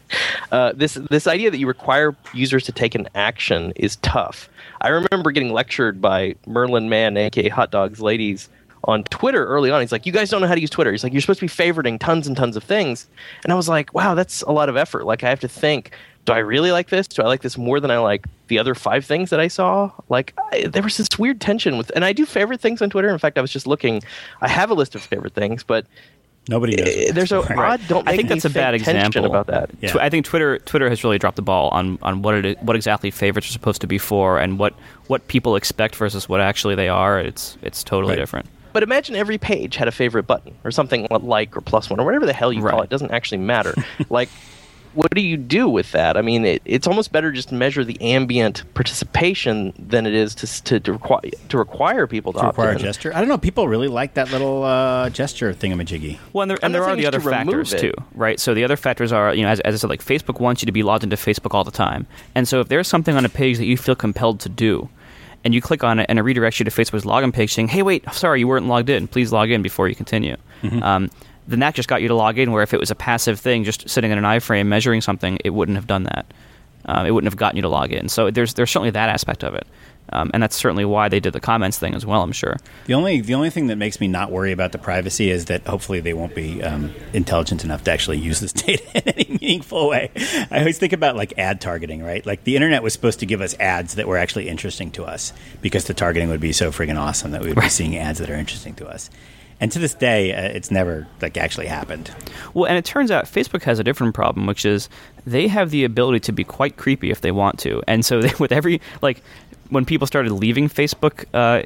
This idea that you require users to take an action is tough. I remember getting lectured by Merlin Mann, aka Hot Dogs Ladies, on Twitter early on. He's like, you guys don't know how to use Twitter. He's like, you're supposed to be favoriting tons and tons of things. And I was like, wow, that's a lot of effort. Like, I have to think, do I really like this? Do I like this more than I like the other 5 things that I saw? Like, there was this weird tension with, and I do favorite things on Twitter. In fact, I was just looking, I have a list of favorite things, but nobody knows. There's an odd, don't make I think that's a bad example about that. Yeah. I think Twitter has really dropped the ball on what exactly favorites are supposed to be for, and what people expect versus what actually they are. It's totally different. But imagine every page had a favorite button or something like or +1 or whatever the hell you call it. It doesn't actually matter. Like, what do you do with that? I mean, it's almost better just to measure the ambient participation than it is to require people to opt in. Require a gesture. I don't know. People really like that little gesture thingamajiggy. Well, and there are the other factors too, right? So the other factors are, as I said, like Facebook wants you to be logged into Facebook all the time, and so if there's something on a page that you feel compelled to do, and you click on it, and it redirects you to Facebook's login page saying, hey, wait, sorry, you weren't logged in. Please log in before you continue. Mm-hmm. Then that just got you to log in, where if it was a passive thing, just sitting in an iframe measuring something, it wouldn't have done that. It wouldn't have gotten you to log in. So there's certainly that aspect of it. And that's certainly why they did the comments thing as well, I'm sure. The only thing that makes me not worry about the privacy is that hopefully they won't be intelligent enough to actually use this data in any meaningful way. I always think about like ad targeting, right? Like the internet was supposed to give us ads that were actually interesting to us because the targeting would be so friggin' awesome that we would be seeing ads that are interesting to us. And to this day, it's never actually happened. Well, and it turns out Facebook has a different problem, which is they have the ability to be quite creepy if they want to. And so with every when people started leaving Facebook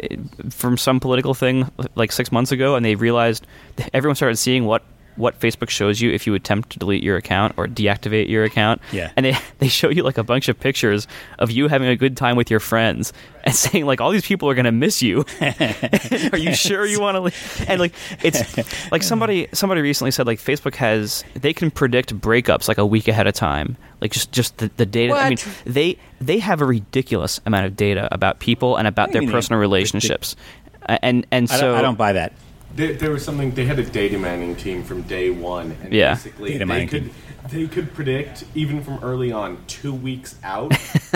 from some political thing like 6 months ago, and they realized everyone started seeing what Facebook shows you if you attempt to delete your account or deactivate your account. Yeah. And they show you like a bunch of pictures of you having a good time with your friends and saying like all these people are going to miss you. Are you sure you want to leave? And like it's like somebody recently said like Facebook they can predict breakups like a week ahead of time. Like just the data. What? I mean, they have a ridiculous amount of data about people and about their personal relationships. And so I don't buy that. There was something. They had a data mining team from day one, and basically they could predict even from early on 2 weeks out,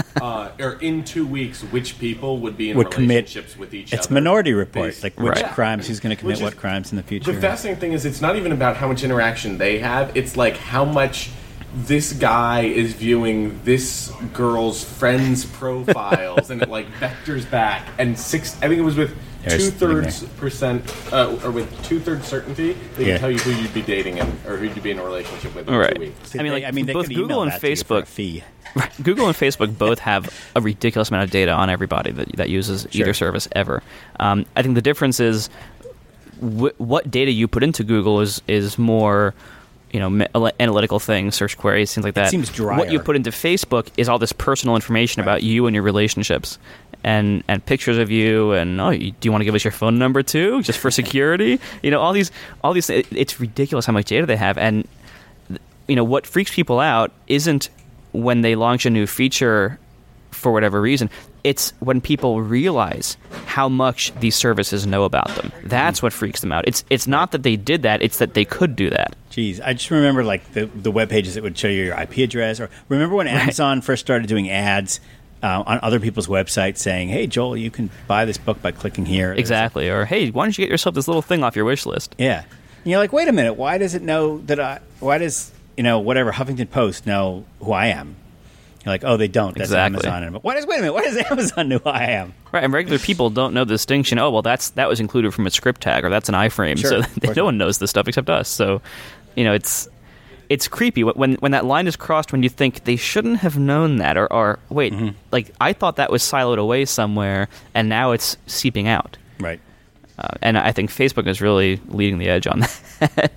or in 2 weeks, which people would be in relationships with each other. It's Minority Report, like which crimes, who's going to commit what crimes in the future. The fascinating thing is, it's not even about how much interaction they have. It's like how much this guy is viewing this girl's friends' profiles, and it like vectors back. And I think it was with or with 2/3 certainty, they can tell you who you'd be dating or who you'd be in a relationship with in 2 weeks. Both Google and Facebook, Google and Facebook both have a ridiculous amount of data on everybody that uses either service ever. I think the difference is what data you put into Google is more, analytical things, search queries, things like that. It seems drier. What you put into Facebook is all this personal information about you and your relationships, and pictures of you, and do you want to give us your phone number too, just for security? All these. It's ridiculous how much data they have, and what freaks people out isn't when they launch a new feature for whatever reason. It's when people realize how much these services know about them. That's what freaks them out. It's not that they did that, it's that they could do that. Jeez, I just remember the web pages that would show you your IP address. Or remember when Amazon first started doing ads on other people's websites saying, "Hey, Joel, you can buy this book by clicking here." Exactly. Or, "Hey, why don't you get yourself this little thing off your wish list?" Yeah. And you're like, wait a minute, why does it know that why does, whatever Huffington Post know who I am? You're like, oh, they don't. That's Amazon. Wait a minute, why does Amazon know who I am? Right, and regular people don't know the distinction. Oh, well, that was included from a script tag, or that's an iframe. Sure, so no one knows this stuff except us. So, it's creepy when that line is crossed, when you think they shouldn't have known that, or wait, I thought that was siloed away somewhere, and now it's seeping out. Right. And I think Facebook is really leading the edge on that.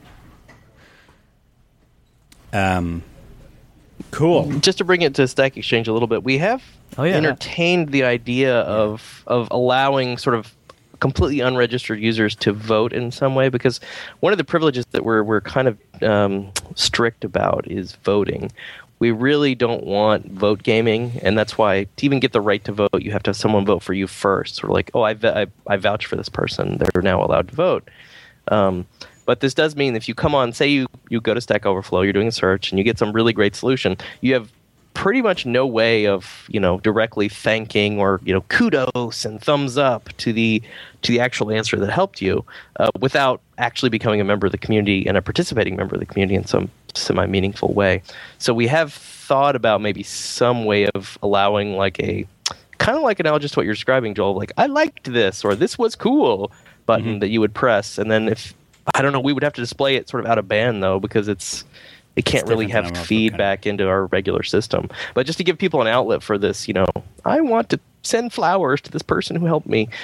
Cool. Just to bring it to Stack Exchange a little bit, we have entertained the idea of allowing sort of completely unregistered users to vote in some way, because one of the privileges that we're kind of strict about is voting. We really don't want vote gaming, and that's why to even get the right to vote, you have to have someone vote for you first. Sort of like, I vouch for this person, they're now allowed to vote. But this does mean if you come on, say you go to Stack Overflow, you're doing a search, and you get some really great solution, you have pretty much no way of directly thanking or kudos and thumbs up to the actual answer that helped you without actually becoming a member of the community and a participating member of the community in some semi-meaningful way. So we have thought about maybe some way of allowing like a kind of like analogous to what you're describing, Joel, like I liked this or this was cool button that you would press, and then if I don't know, we would have to display it sort of out of band though, because it can't really have feedback into our regular system. But just to give people an outlet for this, I want to send flowers to this person who helped me,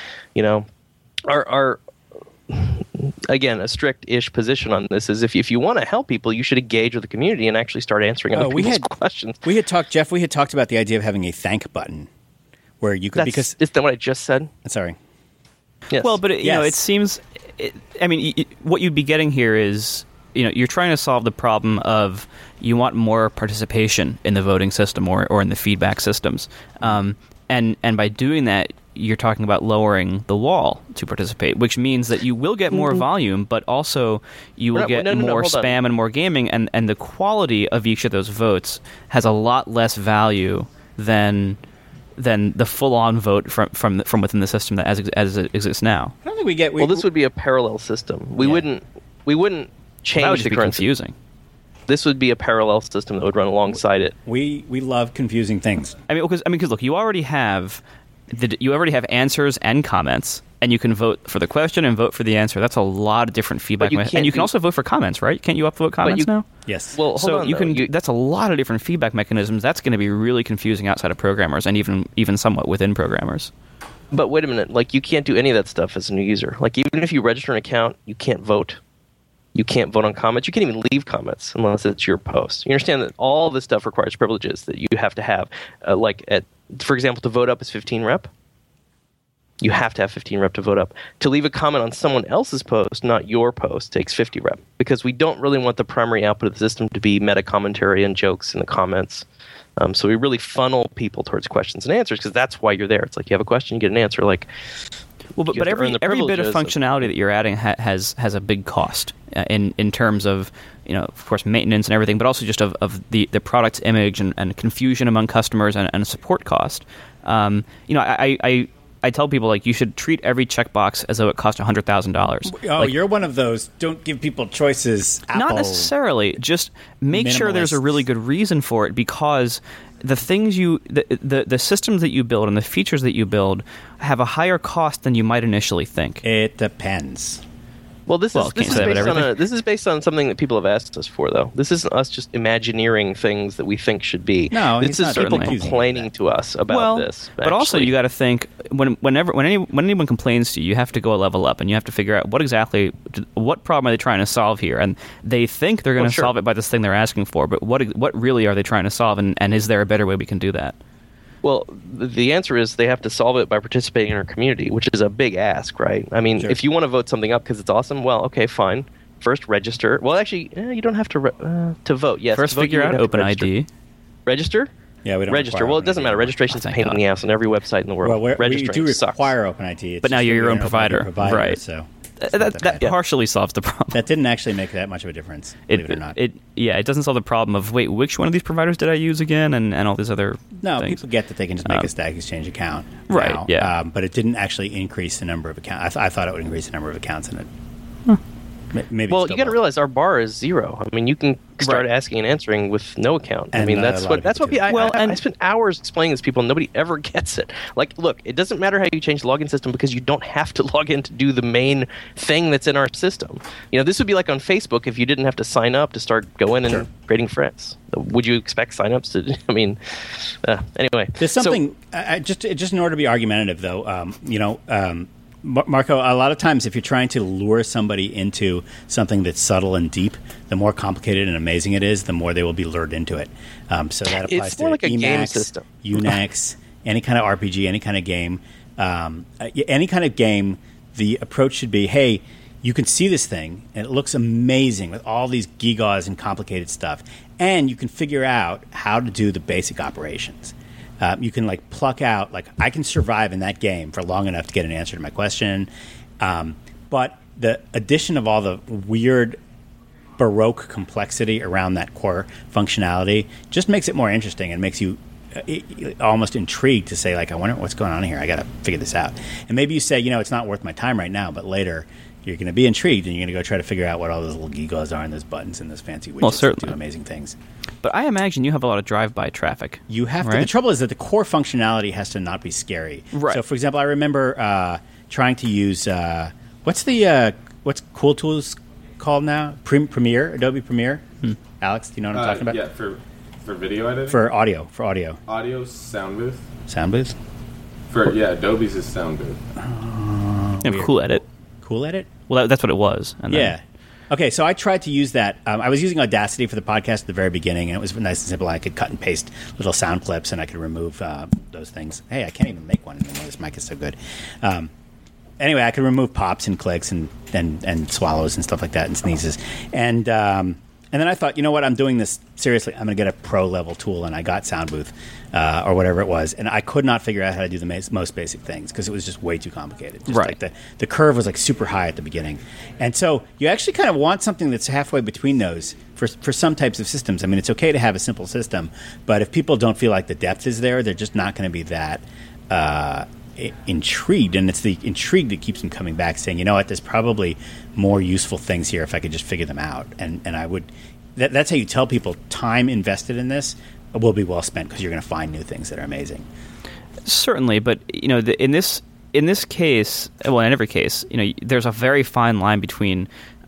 our again, a strict-ish position on this is if you want to help people, you should engage with the community and actually start answering other people's questions. We had talked about the idea of having a thank button where you could, is that what I just said? Sorry. Yes. Well, but it seems, what you'd be getting here is, you're trying to solve the problem of you want more participation in the voting system or in the feedback systems. And by doing that, you're talking about lowering the wall to participate, which means that you will get more volume, but also you will get more spam and more gaming, and the quality of each of those votes has a lot less value than the full-on vote from within the system that as it exists now. I don't think we get. This would be a parallel system. We wouldn't change that would the be current. Confusing. This would be a parallel system that would run alongside it. We love confusing things. Because look, you already have answers and comments, and you can vote for the question and vote for the answer. That's a lot of different feedback, and you can also vote for comments, right? Can't you upvote comments now? Yes. Well, that's a lot of different feedback mechanisms. That's going to be really confusing outside of programmers, and even somewhat within programmers. But wait a minute, you can't do any of that stuff as a new user. Even if you register an account, you can't vote. You can't vote on comments. You can't even leave comments unless it's your post. You understand that all this stuff requires privileges that you have to have. For example, to vote up is 15 rep. You have to have 15 rep to vote up. To leave a comment on someone else's post, not your post, takes 50 rep. Because we don't really want the primary output of the system to be meta commentary and jokes in the comments. So we really funnel people towards questions and answers, because that's why you're there. It's like you have a question, you get an answer. But every bit of functionality that you're adding has a big cost in terms of, of course, maintenance and everything, but also just of the product's image and confusion among customers and support cost. I tell people, you should treat every checkbox as though it cost $100,000. Oh, you're one of those. Don't give people choices. Not necessarily. Just make sure there's a really good reason for it, because the things the systems that you build and the features that you build have a higher cost than you might initially think. It depends. Well, this is based on something that people have asked us for, though. This isn't us just imagineering things that we think should be. No, this is people complaining to us about this. But also, you got to think when anyone complains to you, you have to go a level up, and you have to figure out what problem are they trying to solve here. And they think they're going to solve it by this thing they're asking for, but what really are they trying to solve? And is there a better way we can do that? Well, the answer is they have to solve it by participating in our community, which is a big ask, right? I mean, if you want to vote something up because it's awesome, well, okay, fine. First, register. Well, actually, you don't have to vote. Yes, first figure out OpenID. Register? Yeah, we don't register. Well, it doesn't matter. Registration's a pain in the ass on every website in the world. Well, registering we do require OpenID. But now you're your own provider. Right. So that partially solves the problem. That didn't actually make that much of a difference, believe it or not. It doesn't solve the problem of, wait, which one of these providers did I use again, and all these other things. People get that they can just make a Stack Exchange account right, now, yeah. But it didn't actually increase the number of accounts. I thought it would increase the number of accounts in it. Maybe. Well, you got to realize our bar is 0. I mean, you can start asking and answering with no account. And I mean, that's what I spent hours explaining this to people, and nobody ever gets it. Like, look, it doesn't matter how you change the login system because you don't have to log in to do the main thing that's in our system. You know, this would be like on Facebook if you didn't have to sign up to start going and creating friends. Would you expect signups to? I mean, anyway. There's something just in order to be argumentative, though. Marco, a lot of times if you're trying to lure somebody into something that's subtle and deep, the more complicated and amazing it is, the more they will be lured into it. So that applies it's more to like a Emacs, game system. Unix, any kind of RPG, any kind of game. Any kind of game, the approach should be, hey, you can see this thing, and it looks amazing with all these gigaws and complicated stuff, and you can figure out how to do the basic operations. You can pluck out, I can survive in that game for long enough to get an answer to my question. But the addition of all the weird Baroque complexity around that core functionality just makes it more interesting and makes you almost intrigued to say, I wonder what's going on here. I got to figure this out. And maybe you say, it's not worth my time right now, but later you're going to be intrigued and you're going to go try to figure out what all those little gigaws are and those buttons and those fancy widgets that do amazing things. But I imagine you have a lot of drive-by traffic. You have to. The trouble is that the core functionality has to not be scary. Right. So, for example, I remember trying to use what's Cool Tools called now? Premiere, Adobe Premiere. Alex, do you know what I'm talking about? Yeah, for video editing. For audio. Audio Soundbooth. Soundbooth. Adobe's is Soundbooth. Cool Edit. Cool Edit. Well, that's what it was. And then, Okay, so I tried to use that. I was using Audacity for the podcast at the very beginning, and it was nice and simple. I could cut and paste little sound clips, and I could remove those things. Hey, I can't even make one anymore. This mic is so good. Anyway, I could remove pops and clicks and swallows and stuff like that and sneezes. And then I thought, you know what? I'm doing this seriously. I'm going to get a pro-level tool, and I got Soundbooth or whatever it was. And I could not figure out how to do the most basic things because it was just way too complicated. Just the curve was super high at the beginning. And so you actually kind of want something that's halfway between those for some types of systems. I mean, it's okay to have a simple system, but if people don't feel like the depth is there, they're just not going to be that intrigued. And it's the intrigue that keeps them coming back saying, you know what, there's probably more useful things here if I could just figure them out. And I would that's how you tell people time invested in this will be well spent because you're going to find new things that are amazing. Certainly, but in this case, well, in every case, there's a very fine line between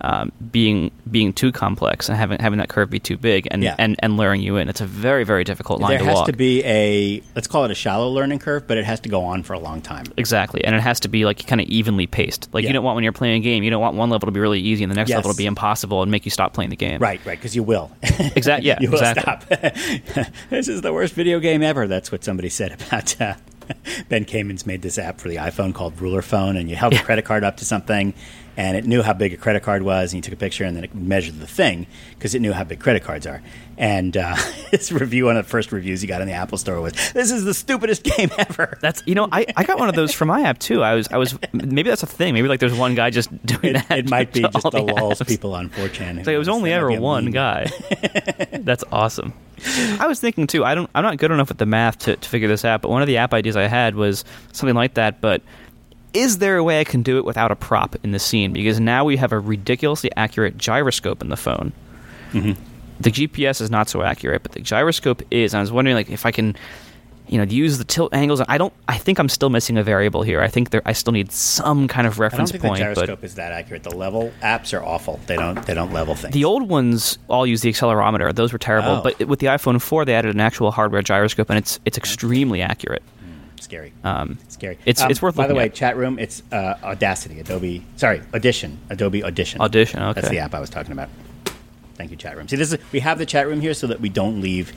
being too complex and having that curve be too big and luring you in. It's a very, very difficult line to walk. There has to be let's call it a shallow learning curve, but it has to go on for a long time. Exactly, and it has to be kind of evenly paced. You don't want when you're playing a game, you don't want one level to be really easy and the next level to be impossible and make you stop playing the game. Right, because you will. Exactly. Yeah, you will exactly. Stop. This is the worst video game ever. That's what somebody said about. Ben Kamin's made this app for the iPhone called Ruler Phone, and you held a credit card up to something, and it knew how big a credit card was, and you took a picture, and then it measured the thing because it knew how big credit cards are. And his review, one of the first reviews he got in the Apple Store was, "This is the stupidest game ever." That's I got one of those for my app too. I was maybe that's a thing. Maybe there's one guy just doing that. It might be just the lulz people on 4chan. It was only ever one guy. That's awesome. I was thinking too. I'm not good enough with the math to figure this out. But one of the app ideas I had was something like that. But is there a way I can do it without a prop in the scene? Because now we have a ridiculously accurate gyroscope in the phone. Mm-hmm. The GPS is not so accurate, but the gyroscope is. And I was wondering, like, if I can, use the tilt angles. I think I'm still missing a variable here. I think I still need some kind of reference point. I don't think the gyroscope is that accurate. The level apps are awful. They don't level things. The old ones all use the accelerometer. Those were terrible. Oh. But with the iPhone 4, they added an actual hardware gyroscope, and it's extremely accurate. Scary. Scary. It's worth looking By the way, at. chat room, it's Audacity, Adobe Audition. Audition, okay. That's the app I was talking about. Thank you, chat room. See, we have the chat room here so that we don't leave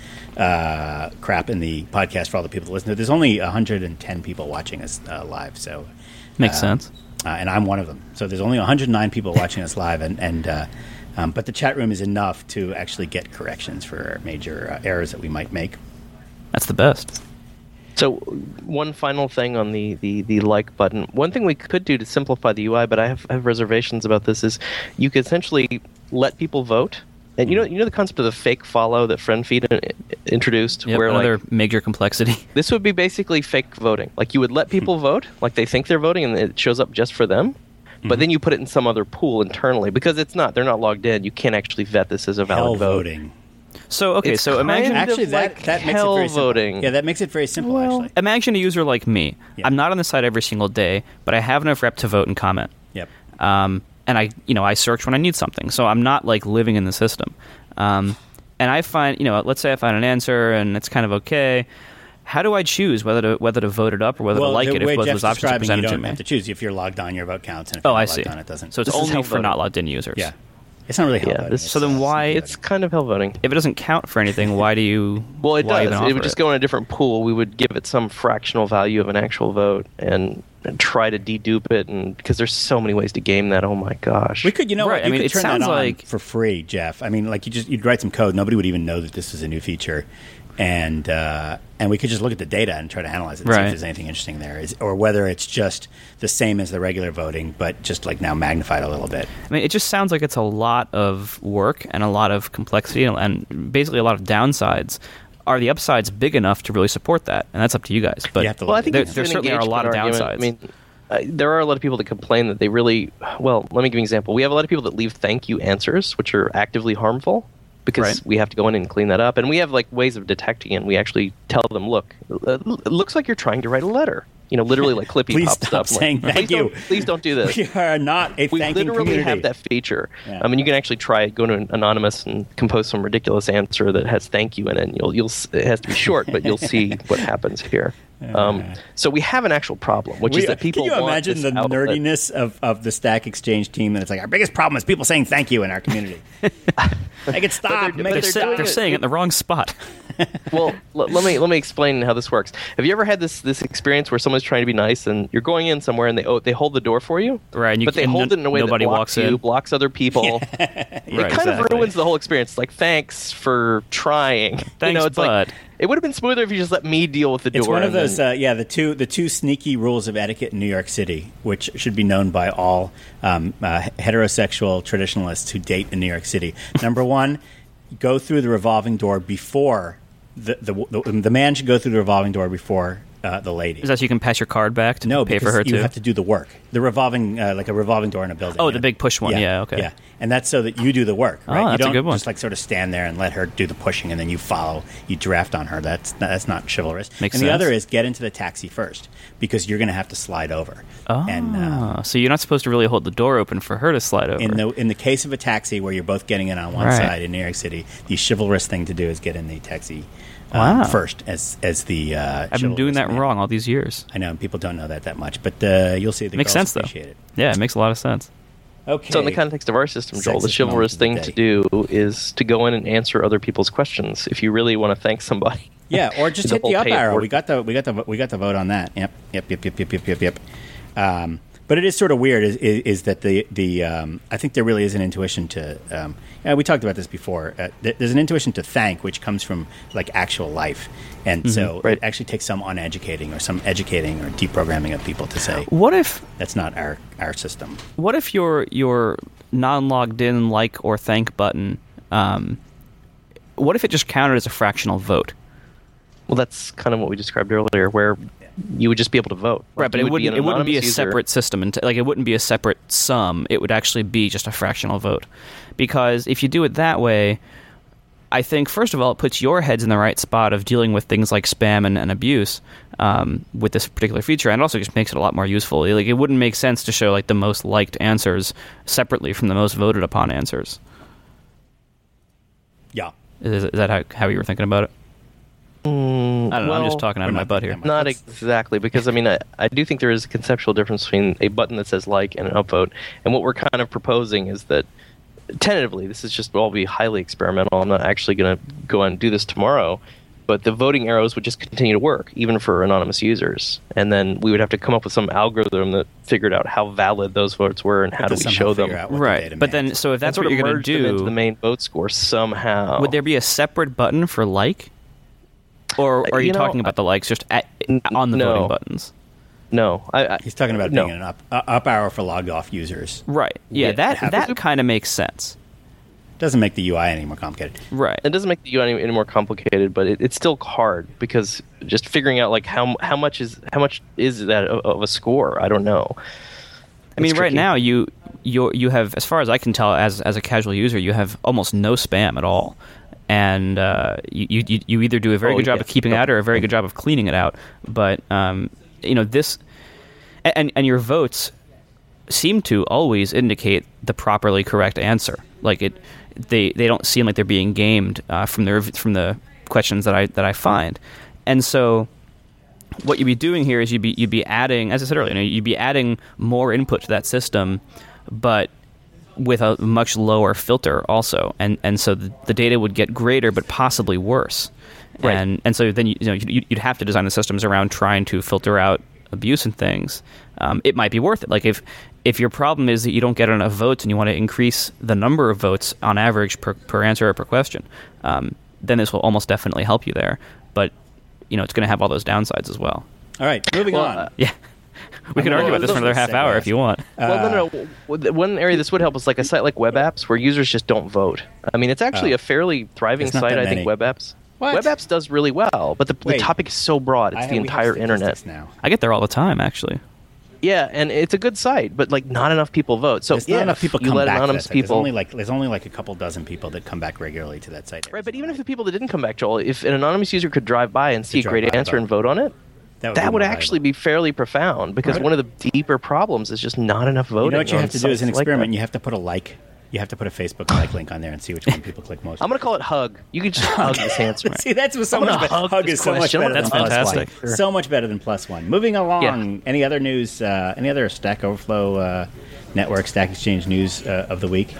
crap in the podcast for all the people to listen to. There's only 110 people watching us live, so makes sense. And I'm one of them. So there's only 109 people watching us live, but the chat room is enough to actually get corrections for major errors that we might make. That's the best. So one final thing on the like button. One thing we could do to simplify the UI, but I have reservations about this, is you could essentially let people vote. And you know the concept of the fake follow that FriendFeed introduced? Yep, where another major complexity. This would be basically fake voting. Like, you would let people vote, like they think they're voting, and it shows up just for them. But then you put it in some other pool internally. Because they're not logged in, you can't actually vet this as a valid vote. Voting. So, okay, so imagine... Actually, that makes it very simple. Voting. Yeah, that makes it very simple, actually. Imagine a user like me. Yeah. I'm not on the site every single day, but I have enough rep to vote and comment. Yep. And I search when I need something, so I'm not like living in the system. And I find, let's say I find an answer and it's kind of okay. How do I choose whether to vote it up or whether to like it if both those options are presented to me? You don't have to choose. If you're logged on, your vote counts, and if you're not logged on, it doesn't. So it's only for not logged in users. Yeah. It's not really hell voting. So then why... It's kind of hell voting. If it doesn't count for anything, why do you... Well, it does. It would just go in a different pool. We would give it some fractional value of an actual vote and try to dedupe it, and because there's so many ways to game that. Oh my gosh. We could, right. You could turn that on for free, Jeff. I mean, like you'd write some code. Nobody would even know that this was a new feature. And we could just look at the data and try to analyze it and see if there's anything interesting there, or whether it's just the same as the regular voting, but just like now magnified a little bit. I mean, it just sounds like it's a lot of work and a lot of complexity and basically a lot of downsides. Are the upsides big enough to really support that? And that's up to you guys. But I think there certainly are a lot of downsides. I mean, there are a lot of people that complain that they really... Well, let me give you an example. We have a lot of people that leave thank you answers, which are actively harmful, because we have to go in and clean that up. And we have like ways of detecting it. And we actually tell them, look, it looks like you're trying to write a letter. Literally like Clippy Please pop stop stuff. saying thank you. Please don't do this. We are not a thanking community. We literally have that feature. Yeah. I mean, you can actually try it, go to an Anonymous and compose some ridiculous answer that has thank you in it. And it has to be short, but you'll see what happens here. So we have an actual problem, which is that people Can you imagine the nerdiness of the Stack Exchange team? And it's like, our biggest problem is people saying thank you in our community. Make it stop. They're saying it in the wrong spot. Well, let me explain how this works. Have you ever had this experience where someone's trying to be nice and you're going in somewhere and they hold the door for you, right? But they hold it in a way that blocks you, blocks other people. It kind of ruins the whole experience. It's like, thanks for trying. Thanks, it's like, it would have been smoother if you just let me deal with the door. It's one of those, the two sneaky rules of etiquette in New York City, which should be known by all heterosexual traditionalists who date in New York City. Number one, go through the revolving door before the man should go through the revolving door before the lady. Is that so you can pass your card back to pay for her too? You have to do the work. The revolving, like a revolving door in a building. Oh, the big push one. Yeah, okay. Yeah, and that's so that you do the work, right? Oh, that's you don't a good one. Just like sort of stand there and let her do the pushing, and then you follow. You draft on her. That's not chivalrous. Makes sense. The other is get into the taxi first, because you're going to have to slide over. Oh, and, so you're not supposed to really hold the door open for her to slide over. In the case of a taxi where you're both getting in on one side in New York City, the chivalrous thing to do is get in the taxi. First, as the I've been doing that wrong all these years. I know people don't know that much, but you'll see the makes girls sense appreciate it. Yeah, it makes a lot of sense. Okay. So in the context of our system, Joel, the chivalrous thing to do is to go in and answer other people's questions if you really want to thank somebody. Yeah, or just hit the up arrow. We got the vote on that. Yep. But it is sort of weird. Is that the I think there really is an intuition to. We talked about this before. There's an intuition to thank, which comes from like actual life, and so it actually takes some uneducating or some educating or deprogramming of people to say, what if that's not our system? What if your non-logged in like or thank button? What if it just counted as a fractional vote? Well, that's kind of what we described earlier, where you would just be able to vote. Right, but it wouldn't be a separate system. Like, it wouldn't be a separate sum. It would actually be just a fractional vote. Because if you do it that way, I think, first of all, it puts your heads in the right spot of dealing with things like spam and abuse with this particular feature, and it also just makes it a lot more useful. Like, it wouldn't make sense to show like the most liked answers separately from the most voted upon answers. Yeah. Is that how you were thinking about it? I don't know. I'm just talking out of my butt here. Not exactly, because I do think there is a conceptual difference between a button that says like and an upvote. And what we're kind of proposing is that, tentatively, this is just all be highly experimental. I'm not actually going to go out and do this tomorrow, but the voting arrows would just continue to work, even for anonymous users. And then we would have to come up with some algorithm that figured out how valid those votes were and how do we show them. Right. But then, so if that's what you're going to do, into the main vote score somehow. Would there be a separate button for like? Or are you talking about the likes just on the voting buttons? No. He's talking about being an up arrow for logged off users. Right. Yeah, that kind of makes sense. Doesn't make the UI any more complicated. Right. It doesn't make the UI any more complicated, but it's still hard, because just figuring out like how much is that of a score? I don't know. I mean, right now you have, as far as I can tell, as a casual user, you have almost no spam at all. And you either do a very good job of keeping it out or a very good job of cleaning it out. But this, and your votes seem to always indicate the properly correct answer. Like they don't seem like they're being gamed from the questions that I find. And so what you'd be doing here is you'd be adding, as I said earlier, you'd be adding more input to that system, but with a much lower filter also, and so the data would get greater but possibly worse. Right. And so then you'd have to design the systems around trying to filter out abuse and things. It might be worth it. Like if your problem is that you don't get enough votes and you want to increase the number of votes on average per answer or per question, then this will almost definitely help you there. But it's going to have all those downsides as well. All right, moving on. Yeah. We can argue about this for another half hour if you want. No. One area this would help is like a site like Web Apps, where users just don't vote. I mean, it's actually a fairly thriving site, I think, Web Apps. What? Web Apps does really well, but the topic is so broad. It's the entire internet. Now. I get there all the time, actually. Yeah, and it's a good site, but like not enough people vote. So not enough people come back anonymous to that site. people. There's only like a couple dozen people that come back regularly to that site. Right, but even if the people that didn't come back, Joel, if an anonymous user could drive by and see a great answer and vote on it, that would actually be fairly profound, because one of the deeper problems is just not enough voting. You know what you have to do as an experiment? Like you have to put a like. You have to put a Facebook like link on there and see which one people click most. I'm going to call it hug. You could just hug this answer. See, that's so much better. Hug is so much better than fantastic. +1. So much better than +1. Moving along, any other news, any other Stack Overflow network, Stack Exchange news of the week?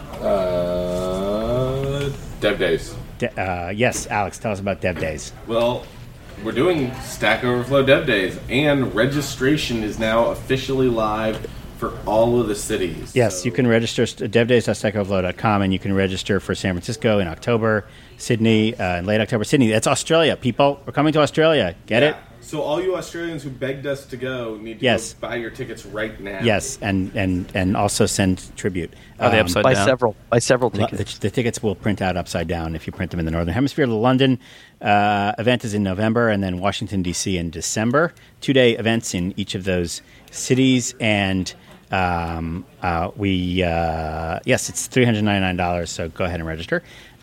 Dev Days. Yes, Alex, tell us about Dev Days. Well, we're doing Stack Overflow Dev Days, and registration is now officially live for all of the cities. Yes, you can register devdays.stackoverflow.com, and you can register for San Francisco in October, Sydney in late October. Sydney, that's Australia, people. We're coming to Australia. Get it? So all you Australians who begged us to go need to go buy your tickets right now. Yes, and also send tribute. Are they upside down? By several tickets. The tickets will print out upside down if you print them in the Northern Hemisphere. The London event is in November, and then Washington, D.C. in December. 2-day events in each of those cities, and it's $399, so go ahead and register.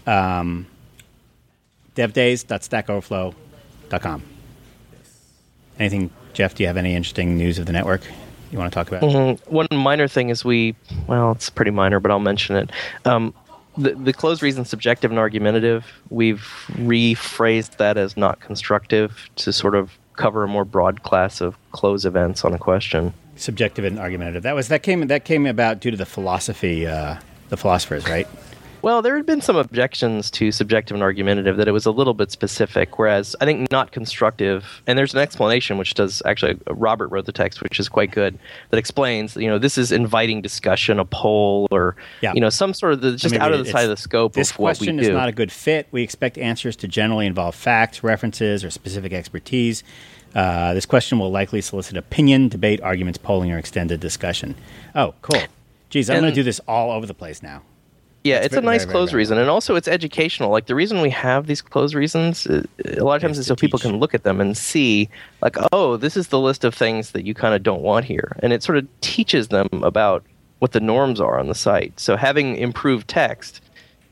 devdays.stackoverflow.com. Anything, Jeff, do you have any interesting news of the network you want to talk about? Mm-hmm. One minor thing is it's pretty minor, but I'll mention it. The close reason subjective and argumentative, we've rephrased that as not constructive to sort of cover a more broad class of close events on a question. Subjective and argumentative. That came about due to the philosophers, right? Well, there had been some objections to subjective and argumentative, that it was a little bit specific, whereas I think not constructive, and there's an explanation which does, actually, Robert wrote the text, which is quite good, that explains, this is inviting discussion, a poll, or, some sort of, out of the side of the scope of what we do. This question is not a good fit. We expect answers to generally involve facts, references, or specific expertise. This question will likely solicit opinion, debate, arguments, polling, or extended discussion. Oh, cool. Geez, I'm going to do this all over the place now. Yeah, it's a nice close reason, and also it's educational. Like, the reason we have these close reasons, a lot of times is so people can look at them and see, like, oh, this is the list of things that you kind of don't want here. And it sort of teaches them about what the norms are on the site. So having improved text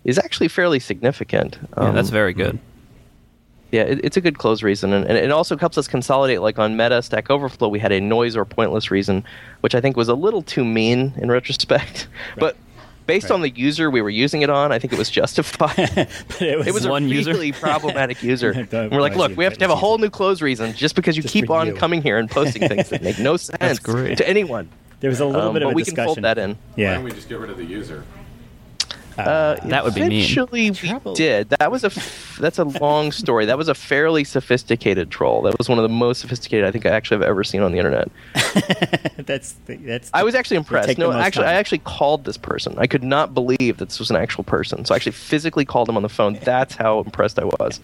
is actually fairly significant. Yeah, that's very good. Yeah, it's a good close reason, and it also helps us consolidate. Like on Meta Stack Overflow, we had a noise or pointless reason, which I think was a little too mean in retrospect. Right. But based on the user we were using it on, I think it was justified. But it was one a user? really problematic user. And we're like, look, we have to have a whole new close reason just because you keep on coming here and posting things that make no sense to anyone. There was a little bit of a discussion. But we can fold that in. Yeah. Why don't we just get rid of the user? That would be mean. Eventually, we did. That's a long story. That was a fairly sophisticated troll. That was one of the most sophisticated I think I actually have ever seen on the internet. that's. I was actually impressed. No, actually, I actually called this person. I could not believe that this was an actual person. So I actually physically called him on the phone. That's how impressed I was.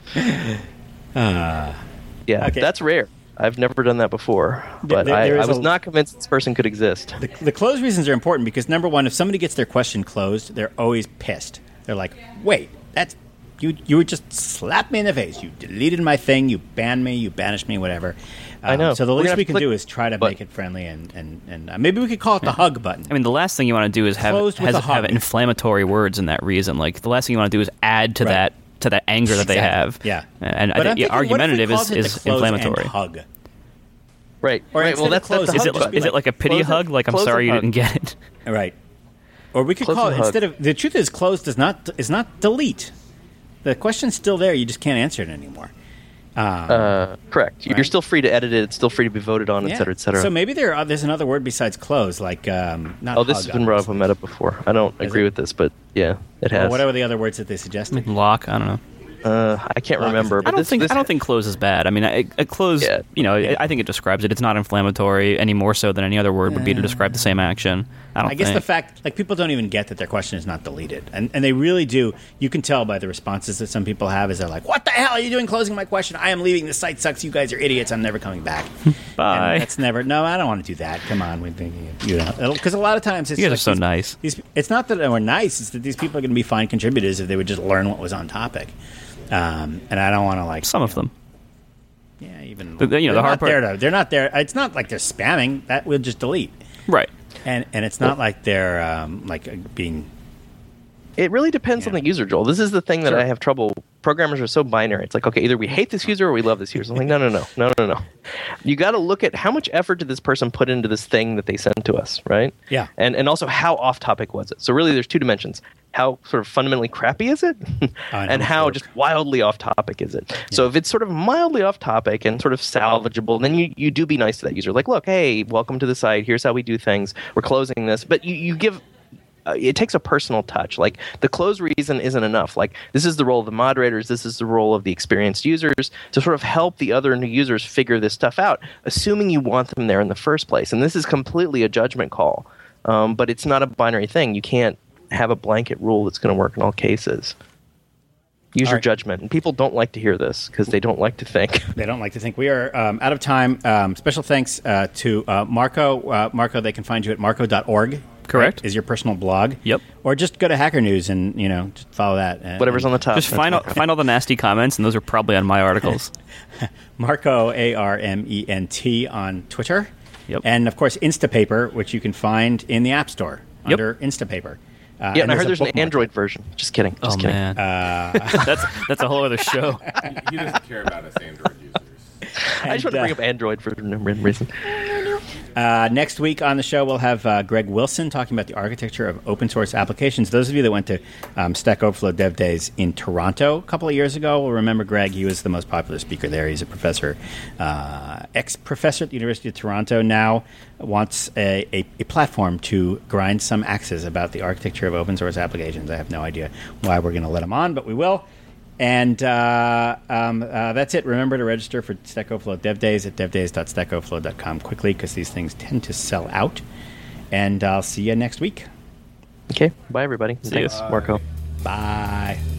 Yeah, okay. That's rare. I've never done that before, but I was not convinced this person could exist. The close reasons are important because, number one, if somebody gets their question closed, they're always pissed. They're like, wait, that's you would just slap me in the face. You deleted my thing. You banned me. You banished me, whatever. I know. So the least we can do is try to make it friendly, and maybe we could call it the hug button. I mean, the last thing you want to do is have inflammatory words in that reason. Like, the last thing you want to do is add to that anger that they have. Yeah. And argumentative is inflammatory. Hug. Right. Well, that's the hug. Is it like a pity hug? Like, I'm sorry you didn't get it. Right. Or we could call it, instead of, the truth is closed is not delete. The question's still there. You just can't answer it anymore. Correct. Right? You're still free to edit it. It's still free to be voted on, et cetera, et cetera. So maybe there's another word besides close, like not. Oh, this has been brought up on Meta before. I don't agree with this, but yeah, it has. What are the other words that they suggested? Lock. I don't know. I can't remember. But I don't think close is bad. I mean, a close. Yeah. I think it describes it. It's not inflammatory any more so than any other word would be to describe the same action. I guess the fact, like, people don't even get that their question is not deleted, and they really do. You can tell by the responses that some people have. Is they're like, "What the hell are you doing closing my question? I am leaving. This site sucks. You guys are idiots. I'm never coming back." Bye. And that's never. No, I don't want to do that. Come on, because a lot of times it's you guys are so nice. It's not that we're nice. It's that these people are going to be fine contributors if they would just learn what was on topic. And I don't want to like some of them. Yeah, even the hard part. They're not there. It's not like they're spamming. That we'll just delete. Right. And it's not like they're being. It really depends on the user, Joel. This is the thing that I have trouble. Programmers are so binary. It's like, okay, either we hate this user or we love this user. I'm like, no. You got to look at how much effort did this person put into this thing that they sent to us, right? Yeah. And also how off topic was it? So really, there's two dimensions. How sort of fundamentally crappy is it? And how just wildly off topic is it? Yeah. So if it's sort of mildly off topic and sort of salvageable, then you do be nice to that user. Like, look, hey, welcome to the site. Here's how we do things. We're closing this. But you give... it takes a personal touch. Like, the close reason isn't enough. Like, this is the role of the moderators. This is the role of the experienced users to sort of help the other new users figure this stuff out, assuming you want them there in the first place. And this is completely a judgment call. But it's not a binary thing. You can't have a blanket rule that's going to work in all cases. Use your judgment. And people don't like to hear this because they don't like to think. They don't like to think. We are out of time. Special thanks to Marco. Marco, they can find you at marco.org. Correct. Right, is your personal blog. Yep. Or just go to Hacker News and, just follow that. Whatever's on the top. Just find all the nasty comments, and those are probably on my articles. Marco, ARMENT, on Twitter. Yep. And, of course, Instapaper, which you can find in the App Store under Instapaper. And I heard there's an Android version. Just kidding. Just kidding. Man. That's a whole other show. He doesn't care about us Android users. I just want to bring up Android for no reason. Next week on the show, we'll have Greg Wilson talking about the architecture of open source applications. Those of you that went to Stack Overflow Dev Days in Toronto a couple of years ago will remember Greg. He was the most popular speaker there. He's a professor, ex-professor at the University of Toronto, now wants a platform to grind some axes about the architecture of open source applications. I have no idea why we're going to let him on, but we will. And that's it. Remember to register for Stack Overflow Dev Days at devdays.stackoverflow.com quickly because these things tend to sell out. And I'll see you next week. Okay. Bye, everybody. Thanks, Marco. Bye.